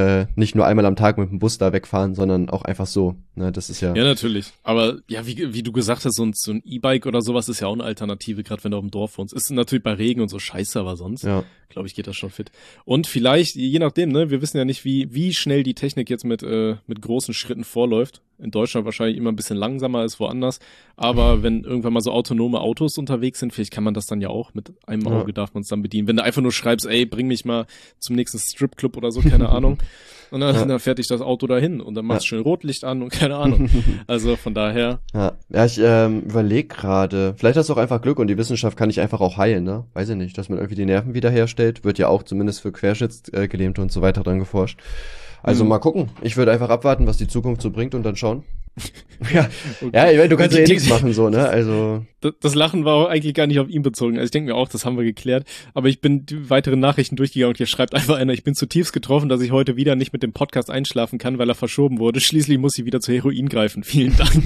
äh, nicht nur einmal am Tag mit dem Bus da wegfahren, sondern auch einfach so. Ne, das ist ja. Ja, natürlich. Aber ja, wie, wie du gesagt hast, so ein, so ein E-Bike oder sowas ist ja auch eine Alternative, gerade wenn du auf dem Dorf wohnst. Ist natürlich bei Regen und so scheiße, aber sonst, ja. glaube ich, geht das schon fit. Und vielleicht, je nachdem, ne, wir wissen ja nicht, wie, wie schnell die Technik jetzt mit, äh, mit großen Schritten vorläuft. In Deutschland wahrscheinlich immer ein bisschen langsamer als woanders. Aber wenn irgendwann mal so autonome Autos unterwegs sind, vielleicht kann man das dann ja auch mit einem Auge, ja. darf man es dann bedienen. Wenn du einfach nur schreibst, ey, bring mich mal zum nächsten Stripclub oder so, keine Ahnung. Und dann, ja. dann fährt dich das Auto dahin und dann machst du ja. schnell Rotlicht an und keine Ahnung. Also von daher. Ja, ja ich ähm, überlege gerade, vielleicht hast du auch einfach Glück und die Wissenschaft kann dich einfach auch heilen, ne? Weiß ich nicht, dass man irgendwie die Nerven wiederherstellt, wird ja auch zumindest für Querschnittsgelähmte und so weiter dran geforscht. Also mhm. mal gucken. Ich würde einfach abwarten, was die Zukunft so bringt und dann schauen. ja, okay. ja, ich meine, du kannst ja eh nichts machen, so, ne? Also. Das, das Lachen war auch eigentlich gar nicht auf ihn bezogen. Also ich denke mir auch, das haben wir geklärt. Aber ich bin die weiteren Nachrichten durchgegangen und hier schreibt einfach einer, ich bin zutiefst getroffen, dass ich heute wieder nicht mit dem Podcast einschlafen kann, weil er verschoben wurde. Schließlich muss ich wieder zu Heroin greifen. Vielen Dank.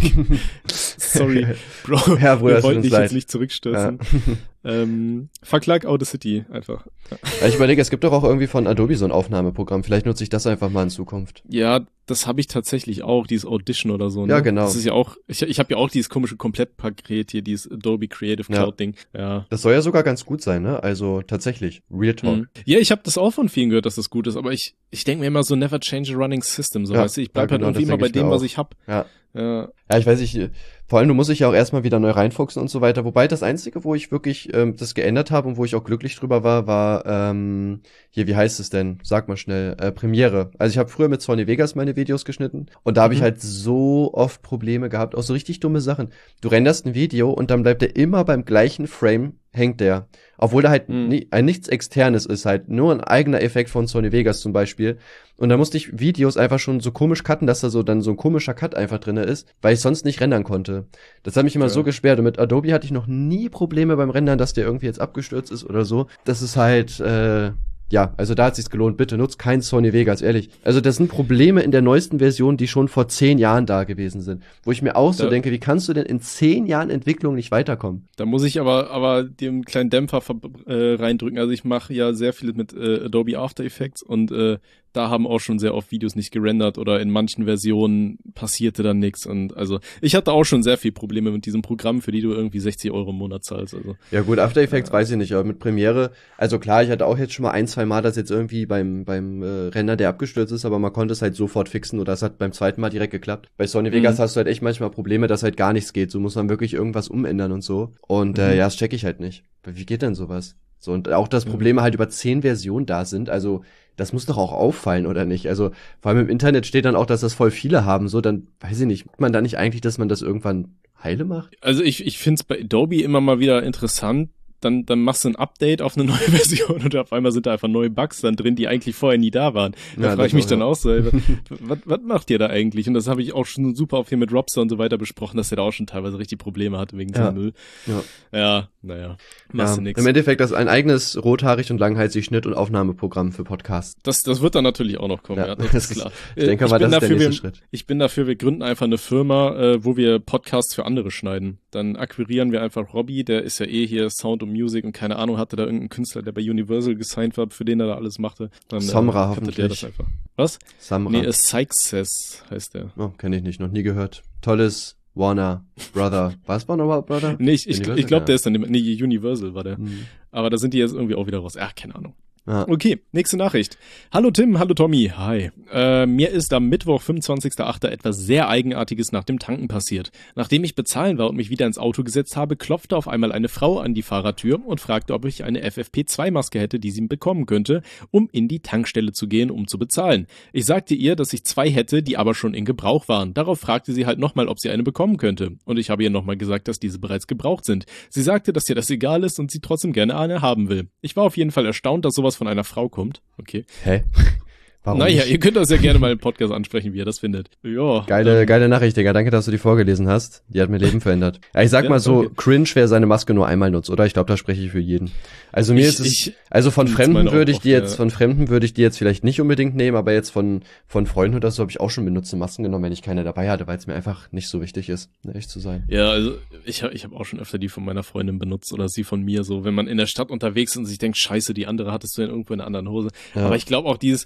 Sorry, Bro. Ja, Bruder, wir wollten dich leid. jetzt nicht zurückstürzen. Ja. Ähm, verklag Audacity einfach. Ja. Ja, ich überlege, es gibt doch auch irgendwie von Adobe so ein Aufnahmeprogramm. Vielleicht nutze ich das einfach mal in Zukunft. Ja, das habe ich tatsächlich auch, dieses Audition oder so. Ne? Ja, genau. Das ist ja auch, ich, ich habe ja auch dieses komische Komplettpaket hier, dieses Adobe Creative Cloud Ding. Ja. Das soll ja sogar ganz gut sein, ne? Also tatsächlich, Real Talk. Mhm. Ja, ich habe das auch von vielen gehört, dass das gut ist, aber ich ich denke mir immer so, never change a running system, so, ja, weißt du, ich bleib ja, halt genau, irgendwie immer bei dem, was ich hab. Ja. Ja. Ja, ich weiß nicht, vor allem du musst dich ja auch erstmal wieder neu reinfuchsen und so weiter, wobei das Einzige, wo ich wirklich ähm, das geändert habe und wo ich auch glücklich drüber war, war ähm, hier, wie heißt es denn? Sag mal schnell, äh, Premiere. Also ich habe früher mit Sony Vegas meine Videos geschnitten und da habe mhm. ich halt so oft Probleme gehabt, auch so richtig dumme Sachen. Du renderst ein Video und dann bleibt der immer beim gleichen Frame hängt der. Obwohl da halt mhm. nie, ein nichts Externes ist, halt nur ein eigener Effekt von Sony Vegas zum Beispiel. Und da musste ich Videos einfach schon so komisch cutten, dass da so dann so ein komischer Cut einfach drinne ist, weil ich sonst nicht rendern konnte. Das hat mich immer ja. so gesperrt. Und mit Adobe hatte ich noch nie Probleme beim Rendern, dass der irgendwie jetzt abgestürzt ist oder so. Das ist halt, äh, ja, also da hat sich's gelohnt. Bitte nutzt kein Sony Vegas, ehrlich. Also das sind Probleme in der neuesten Version, die schon vor zehn Jahren da gewesen sind. Wo ich mir auch so da, denke, wie kannst du denn in zehn Jahren Entwicklung nicht weiterkommen? Da muss ich aber aber dem kleinen Dämpfer äh, reindrücken. Also ich mache ja sehr viel mit äh, Adobe After Effects und äh, da haben auch schon sehr oft Videos nicht gerendert oder in manchen Versionen passierte dann nichts. Und also ich hatte auch schon sehr viel Probleme mit diesem Programm, für die du irgendwie sechzig Euro im Monat zahlst. Also ja gut, After Effects äh, weiß ich nicht, aber mit Premiere, also klar, ich hatte auch jetzt schon mal ein, zwei Mal das jetzt irgendwie beim beim äh, Render, der abgestürzt ist, aber man konnte es halt sofort fixen oder es hat beim zweiten Mal direkt geklappt. Bei Sony Vegas mhm. hast du halt echt manchmal Probleme, dass halt gar nichts geht. So muss man wirklich irgendwas umändern und so. Und mhm. äh, ja, das check ich halt nicht. Wie geht denn sowas? So, und auch, dass Probleme halt über zehn Versionen da sind, also das muss doch auch auffallen, oder nicht? Also vor allem im Internet steht dann auch, dass das voll viele haben, so, dann weiß ich nicht, macht man da nicht eigentlich, dass man das irgendwann heile macht? Also ich ich finde es bei Adobe immer mal wieder interessant, dann dann machst du ein Update auf eine neue Version und auf einmal sind da einfach neue Bugs dann drin, die eigentlich vorher nie da waren. Da ja, frage ich mich auch, dann ja. auch selber, was, was macht ihr da eigentlich? Und das habe ich auch schon super auf hier mit Robster und so weiter besprochen, dass er da auch schon teilweise richtig Probleme hatte wegen ja. dem Müll. Ja, ja naja, machst ja. du nix. Im Endeffekt das ist ein eigenes rothaarig und langhalsig Schnitt- und Aufnahmeprogramm für Podcasts. Das das wird dann natürlich auch noch kommen, ja, ja das, das ist klar. Ich denke mal, das ist der nächste wir, Schritt. Ich bin dafür, wir gründen einfach eine Firma, äh, wo wir Podcasts für andere schneiden. Dann akquirieren wir einfach Robbie, der ist ja eh hier Sound und Music und keine Ahnung, hatte da irgendeinen Künstler, der bei Universal gesigned war, für den er da alles machte. Dann, Samra äh, hoffentlich. Der das einfach. Was? Samra. Nee, Sykes heißt der. Oh, kenne ich nicht, noch nie gehört. Tolles Warner Brother. Was Warner Brother? Nee, ich, ich, ich glaube, der ist dann, nee, Universal war der. Mhm. Aber da sind die jetzt irgendwie auch wieder raus. Ach, keine Ahnung. Ah. Okay, nächste Nachricht. Hallo Tim, hallo Tommy, hi. Äh, mir ist am Mittwoch, fünfundzwanzigster achter etwas sehr Eigenartiges nach dem Tanken passiert. Nachdem ich bezahlen war und mich wieder ins Auto gesetzt habe, klopfte auf einmal eine Frau an die Fahrertür und fragte, ob ich eine F F P zwei Maske hätte, die sie bekommen könnte, um in die Tankstelle zu gehen, um zu bezahlen. Ich sagte ihr, dass ich zwei hätte, die aber schon in Gebrauch waren. Darauf fragte sie halt nochmal, ob sie eine bekommen könnte. Und ich habe ihr nochmal gesagt, dass diese bereits gebraucht sind. Sie sagte, dass ihr das egal ist und sie trotzdem gerne eine haben will. Ich war auf jeden Fall erstaunt, dass sowas von einer Frau kommt. Okay. Hä? Warum naja, nicht? ihr könnt das ja gerne mal im Podcast ansprechen, wie ihr das findet. Ja. Geile, ähm, geile Nachricht, Digga. Danke, dass du die vorgelesen hast. Die hat mein Leben verändert. Ja, ich sag ja, mal so, okay. Cringe, wer seine Maske nur einmal nutzt, oder? Ich glaube, da spreche ich für jeden. Also mir ich, ist es, ich, also von Fremden würde ich oft, die jetzt, ja. von Fremden würde ich die jetzt vielleicht nicht unbedingt nehmen, aber jetzt von, von Freunden oder so habe ich auch schon benutzte Masken genommen, wenn ich keine dabei hatte, weil es mir einfach nicht so wichtig ist, echt zu sein. Ja, also ich habe ich hab auch schon öfter die von meiner Freundin benutzt oder sie von mir, so, wenn man in der Stadt unterwegs ist und sich denkt, scheiße, die andere hattest du denn irgendwo in einer anderen Hose. Ja. Aber ich glaube auch dieses, jedes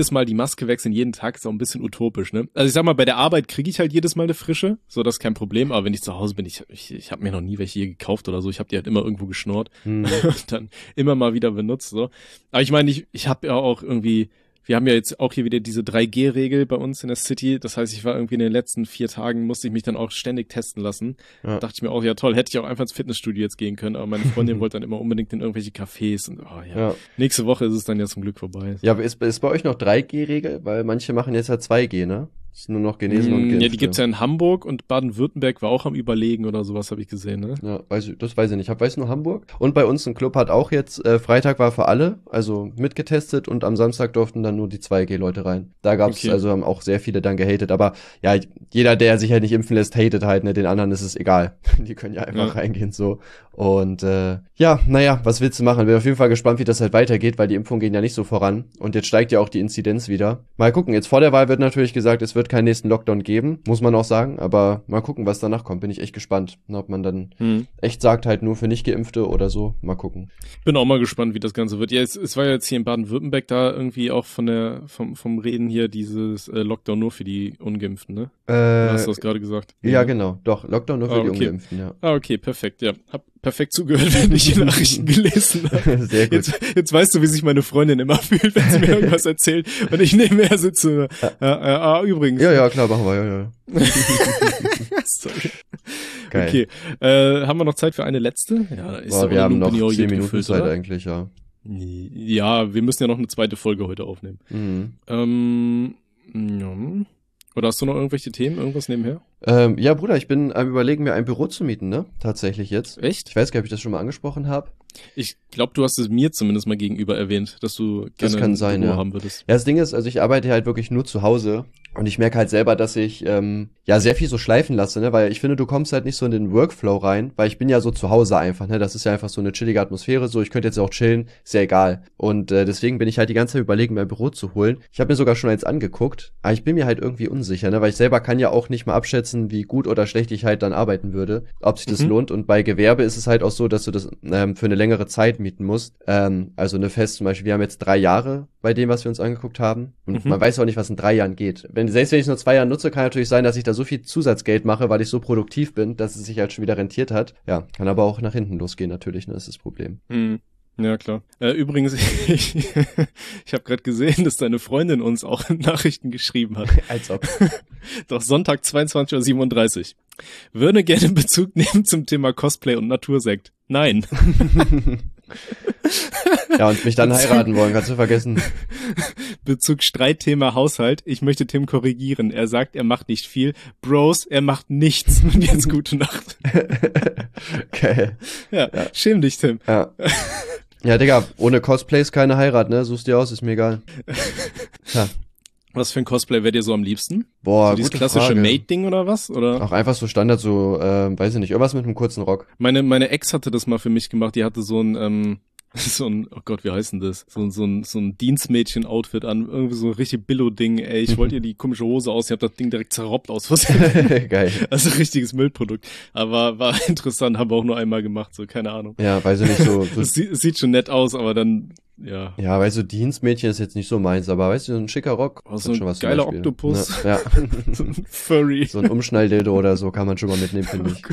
jedes Mal die Maske wechseln, jeden Tag ist auch ein bisschen utopisch, ne? Also ich sag mal, bei der Arbeit kriege ich halt jedes Mal eine frische, so das ist kein Problem, aber wenn ich zu Hause bin, ich, ich, ich habe mir noch nie welche hier gekauft oder so, ich habe die halt immer irgendwo geschnurrt Hm. und dann immer mal wieder benutzt, so. Aber ich meine, ich, ich habe ja auch irgendwie, wir haben ja jetzt auch hier wieder diese drei G Regel bei uns in der City. Das heißt, ich war irgendwie in den letzten vier Tagen, musste ich mich dann auch ständig testen lassen. Ja. Dachte ich mir auch, ja toll, hätte ich auch einfach ins Fitnessstudio jetzt gehen können. Aber meine Freundin wollte dann immer unbedingt in irgendwelche Cafés. Und oh ja. Ja. Nächste Woche ist es dann ja zum Glück vorbei. Ja, aber ist, ist bei euch noch drei G Regel? Weil manche machen jetzt ja zwei G, ne? Ist nur noch genesen und geimpft. Ja, die gibt's ja in Hamburg und Baden-Württemberg war auch am Überlegen oder sowas, habe ich gesehen, ne? Ja, weiß ich, das weiß ich nicht. Ich hab, weiß nur Hamburg. Und bei uns ein Club hat auch jetzt, äh, Freitag war für alle, also mitgetestet und am Samstag durften dann nur die zwei G Leute rein. Da gab's, Okay. also haben auch sehr viele dann gehatet, aber ja, jeder, der sich halt nicht impfen lässt, hatet halt, ne, den anderen ist es egal. Die können ja einfach Ja. reingehen, so. Und, äh, ja, naja, was willst du machen? Bin auf jeden Fall gespannt, wie das halt weitergeht, weil die Impfungen gehen ja nicht so voran. Und jetzt steigt ja auch die Inzidenz wieder. Mal gucken, jetzt vor der Wahl wird natürlich gesagt, es wird keinen nächsten Lockdown geben, muss man auch sagen, aber mal gucken, was danach kommt, bin ich echt gespannt, ob man dann Hm. echt sagt, halt nur für Nicht-Geimpfte oder so, mal gucken. Bin auch mal gespannt, wie das Ganze wird. Ja, es, es war ja jetzt hier in Baden-Württemberg da irgendwie auch von der, vom, vom Reden hier dieses äh, Lockdown nur für die Ungeimpften, ne? Oder hast du das gerade gesagt? Ja, genau, doch, Lockdown nur für Ah, die okay. Ungeimpften, ja. Ah, okay, perfekt, ja. Hab perfekt zugehört, wenn ich die Nachrichten gelesen habe. Sehr gut. Jetzt, jetzt weißt du, wie sich meine Freundin immer fühlt, wenn sie mir irgendwas erzählt und ich neben her sitze. Ah, ah, ah, übrigens. Ja, ja, klar, machen wir, ja, ja. Sorry. Geil. Okay, äh, haben wir noch Zeit für eine letzte? Ja, ist Boah, doch wir haben Loop in noch your zehn Youth Minuten gefüllt, Zeit oder? eigentlich, ja. Ja, wir müssen ja noch eine zweite Folge heute aufnehmen. Mhm. Ähm, ja. Oder hast du noch irgendwelche Themen, irgendwas nebenher? Ähm, ja, Bruder, ich bin am Überlegen, mir ein Büro zu mieten, ne? Tatsächlich jetzt. Echt? Ich weiß gar nicht, ob ich das schon mal angesprochen habe. Ich glaube, du hast es mir zumindest mal gegenüber erwähnt, dass du Das gerne kann ein sein, Büro ja. haben würdest. Ja, das Ding ist, also ich arbeite halt wirklich nur zu Hause und ich merke halt selber, dass ich ähm, ja sehr viel so schleifen lasse, ne, weil ich finde, du kommst halt nicht so in den Workflow rein, weil ich bin ja so zu Hause einfach, ne, das ist ja einfach so eine chillige Atmosphäre, so ich könnte jetzt auch chillen, ist ja egal. Und äh, deswegen bin ich halt die ganze Zeit überlegen, mir ein Büro zu holen. Ich habe mir sogar schon eins angeguckt, aber ich bin mir halt irgendwie unsicher, ne, weil ich selber kann ja auch nicht mal abschätzen, wie gut oder schlecht ich halt dann arbeiten würde, ob sich das Mhm. lohnt. Und bei Gewerbe ist es halt auch so, dass du das ähm, für eine längere Zeit mieten musst. Ähm, also eine Fest, zum Beispiel, wir haben jetzt drei Jahre bei dem, was wir uns angeguckt haben. Und Mhm. man weiß auch nicht, was in drei Jahren geht. Wenn, selbst wenn ich es nur zwei Jahre nutze, kann natürlich sein, dass ich da so viel Zusatzgeld mache, weil ich so produktiv bin, dass es sich halt schon wieder rentiert hat. Ja, kann aber auch nach hinten losgehen natürlich, ne, das ist das Problem. Hm. Ja, klar. Äh, übrigens, ich, ich habe gerade gesehen, dass deine Freundin uns auch Nachrichten geschrieben hat. Als ob. Doch Sonntag zweiundzwanzig Uhr siebenunddreißig. Würde gerne Bezug nehmen zum Thema Cosplay und Natursekt. Nein. Ja, und mich dann heiraten wollen, kannst du vergessen. Bezug Streitthema Haushalt. Ich möchte Tim korrigieren. Er sagt, er macht nicht viel. Bros, er macht nichts. Und jetzt gute Nacht. Geil. Ja, schäm dich, Tim. Ja. Ja, Digga, ohne Cosplays keine Heirat, ne? Such's dir aus, ist mir egal. Ja. Was für ein Cosplay wäre dir so am liebsten? Boah, So dieses gute klassische Frage. Mate-Ding oder was? Oder? Auch einfach so Standard, so, ähm, weiß ich nicht, irgendwas mit einem kurzen Rock. Meine, meine Ex hatte das mal für mich gemacht. Die hatte so ein, ähm, so ein, oh Gott, wie heißt denn das? So ein, so ein, so ein Dienstmädchen-Outfit an. Irgendwie so ein richtig Billo-Ding. Ey, ich wollte ihr die komische Hose aus. Ich hab das Ding direkt zerrobbt aus Versehen. Geil. Also richtiges Müllprodukt. Aber war interessant, haben wir auch nur einmal gemacht. So, keine Ahnung. Ja, weiß ich nicht, so, so Es sieht, es sieht schon nett aus, aber dann, ja. ja, weißt du, Dienstmädchen ist jetzt nicht so meins, aber weißt du, so ein schicker Rock. Oh, hat so ein schon was zum geiler Beispiel. Oktopus. Ja, ja. So ein Furry. So ein Umschnalldildo oder so kann man schon mal mitnehmen, finde ich.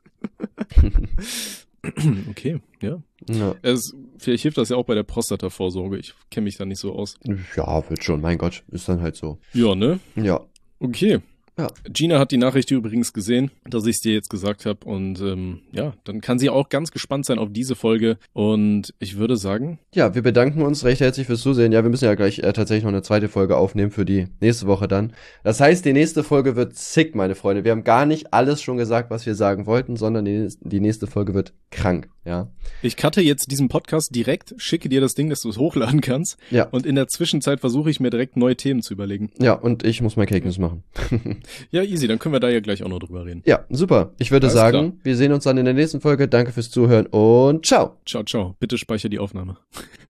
Okay, ja. Ja. Es, vielleicht hilft das ja auch bei der Prostata-Vorsorge. Ich kenne mich da nicht so aus. Ja, wird schon, mein Gott, ist dann halt so. Ja, ne? Ja. Okay. Ja. Gina hat die Nachricht übrigens gesehen, dass ich es dir jetzt gesagt habe. Und ähm, ja, dann kann sie auch ganz gespannt sein auf diese Folge. Und ich würde sagen, Ja, wir bedanken uns recht herzlich fürs Zusehen. Ja, wir müssen ja gleich äh, tatsächlich noch eine zweite Folge aufnehmen für die nächste Woche dann. Das heißt, die nächste Folge wird sick, meine Freunde. Wir haben gar nicht alles schon gesagt, was wir sagen wollten, sondern die, die nächste Folge wird krank, ja. ich cutte jetzt diesen Podcast direkt, schicke dir das Ding, dass du es hochladen kannst. Ja. Und in der Zwischenzeit versuche ich mir direkt neue Themen zu überlegen. Ja, und ich muss mein Cake News machen. Ja, easy, dann können wir da ja gleich auch noch drüber reden. Ja, super. Ich würde Alles sagen, klar. wir sehen uns dann in der nächsten Folge. Danke fürs Zuhören und ciao. Ciao, ciao. Bitte speicher die Aufnahme.